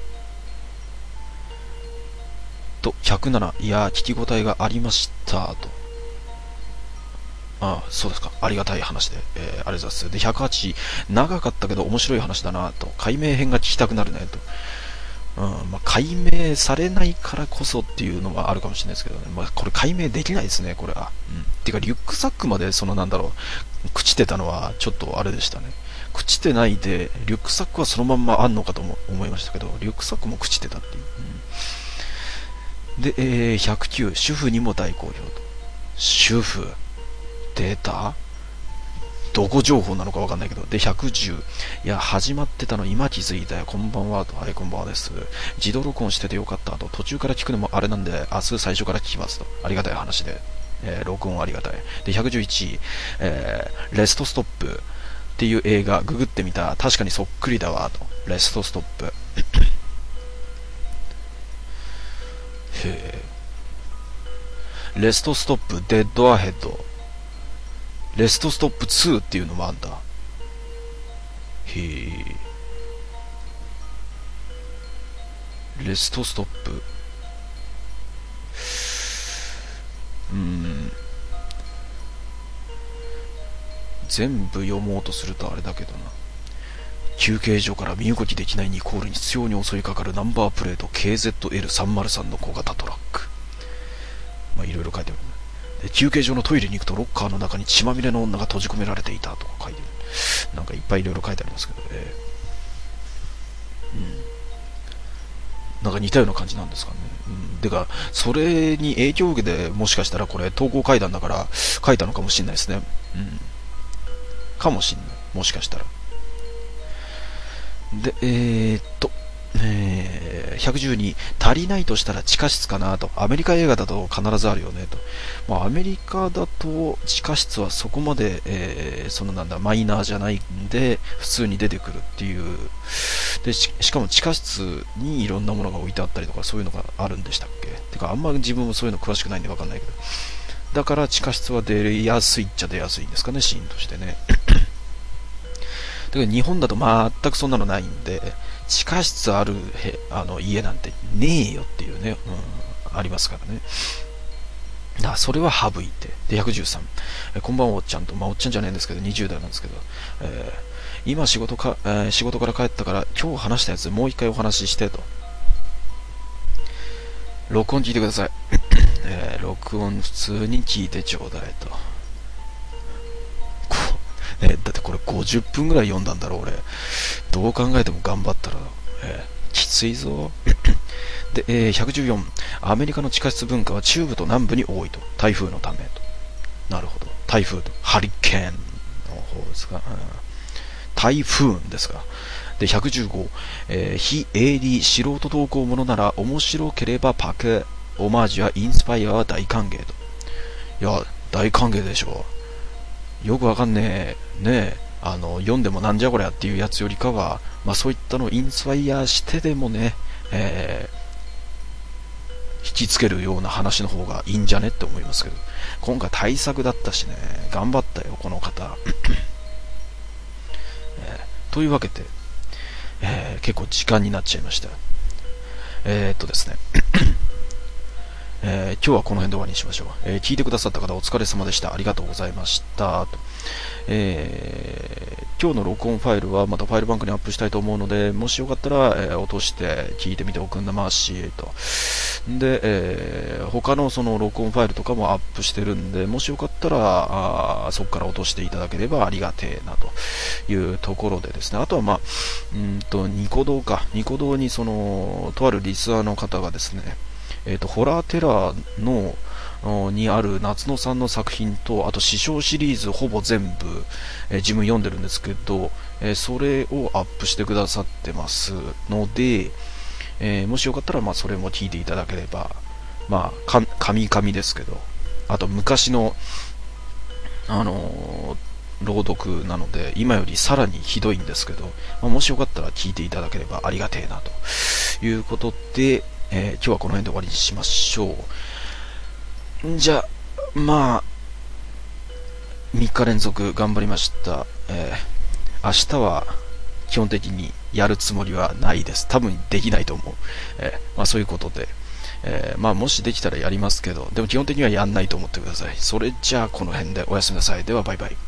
と、ひゃくなな、いや、聞き応えがありました、と。ああ、そうですか。ありがたい話で。えー、ありがとうございます。で、ひゃくはち、長かったけど面白い話だな、と。解明編が聞きたくなるね、と。うん、まあ、解明されないからこそっていうのはあるかもしれないですけどね。まあ、これ解明できないですね、これは。うん。てか、リュックサックまで、そのなんだろう、朽ちてたのは、ちょっとあれでしたね。朽ちてないで、リュックサックはそのまんまあんのかとも思いましたけど、リュックサックも朽ちてたっていう。うん、で、えー、ひゃくきゅう、主婦にも大好評と。主婦、データどこ情報なのかわかんないけど。で、ひゃくじゅう。いや、始まってたの今気づいたよ。こんばんはと。はい、こんばんはです。自動録音しててよかったと。途中から聞くのもあれなんで、明日最初から聞きますと。ありがたい話で。えー、録音ありがたい。で、ひゃくじゅういち、えー、レストストップっていう映画、ググってみた。確かにそっくりだわと。レストストップ。へー。レストストップ、デッドアヘッド。レストストップツーっていうのもあんだ。へえ。レストストップ。うーん。全部読もうとするとあれだけどな。休憩所から身動きできないニコールに執拗に襲いかかるナンバープレート ケーゼットエルさんまるさん の小型トラック。まあいろいろ書いてある。休憩所のトイレに行くとロッカーの中に血まみれの女が閉じ込められていたとか書いてる。なんかいっぱいいろいろ書いてありますけど、えー、うん。なんか似たような感じなんですかね。うん。てか、それに影響を受けて、もしかしたらこれ投稿階段だから書いたのかもしれないですね。うん。かもしんない。もしかしたら。で、えー、っと、えー、ひゃくじゅうに、足りないとしたら地下室かなと。アメリカ映画だと必ずあるよねと。まあ、アメリカだと地下室はそこまで、えー、そのなんだ、マイナーじゃないんで、普通に出てくるっていう。で、し, しかも地下室にいろんなものが置いてあったりとか、そういうのがあるんでしたっけ。てか、あんま自分もそういうの詳しくないんでわかんないけど。だから地下室は出やすいっちゃ出やすいんですかね、シーンとしてね。だから日本だと全くそんなのないんで、地下室あるへあの家なんてねえよっていうね、うん、ありますからね。だからそれは省いて。で、ひゃくじゅうさん。えこんばんはおっちゃんと、まあおっちゃんじゃないんですけど、にじゅう代なんですけど、えー、今仕事か、えー、仕事から帰ったから今日話したやつもう一回お話ししてと。録音聞いてください。えー、録音普通に聞いてちょうだいと。えー、だってこれごじゅっぷんぐらい読んだんだろう俺。どう考えても頑張ったら、えー、きついぞ。で、えー、ひゃくじゅうよん、アメリカの地下室文化は中部と南部に多いと。台風のためと。なるほど。台風と。ハリケーンの方ですか。うん、台風ですか。で、ひゃくじゅうご、えー、非 エーディー 素人投稿ものなら面白ければパク、オマージュやインスパイアは大歓迎と。いや、大歓迎でしょう。よくわかんねえ、ねえ、あの、読んでもなんじゃこりゃっていうやつよりかは、まあそういったのをインスパイアしてでもね、え引きつけるような話の方がいいんじゃねって思いますけど、今回対策だったしね、頑張ったよこの方、えー、というわけで、えー、結構時間になっちゃいました。えー、っとですねえー、今日はこの辺で終わりにしましょう。えー、聞いてくださった方お疲れ様でした。ありがとうございました。とえー、今日の録音ファイルはまたファイルバンクにアップしたいと思うので、もしよかったら、えー、落として聞いてみておくんなましと。で、えー、他のその録音ファイルとかもアップしてるんで、もしよかったらあそこから落としていただければありがてえなというところでですね。あとはまあ、うんとニコ動か、ニコ動にそのとあるリスナーの方がですね、えーと、ホラーテラーのにある夏野さんの作品と、あと師匠シリーズほぼ全部、えー、自分読んでるんですけど、えー、それをアップしてくださってますので、えー、もしよかったらまあそれも聞いていただければ、まあか神々ですけど、あと昔のあのー、朗読なので今よりさらにひどいんですけど、まあ、もしよかったら聞いていただければありがてえなということで、えー、今日はこの辺で終わりにしましょう。じゃあまあみっか連続頑張りました。えー、明日は基本的にやるつもりはないです。多分できないと思う。えー、まあそういうことで、えー、まあもしできたらやりますけど、でも基本的にはやんないと思ってください。それじゃあこの辺でおやすみなさい。ではバイバイ。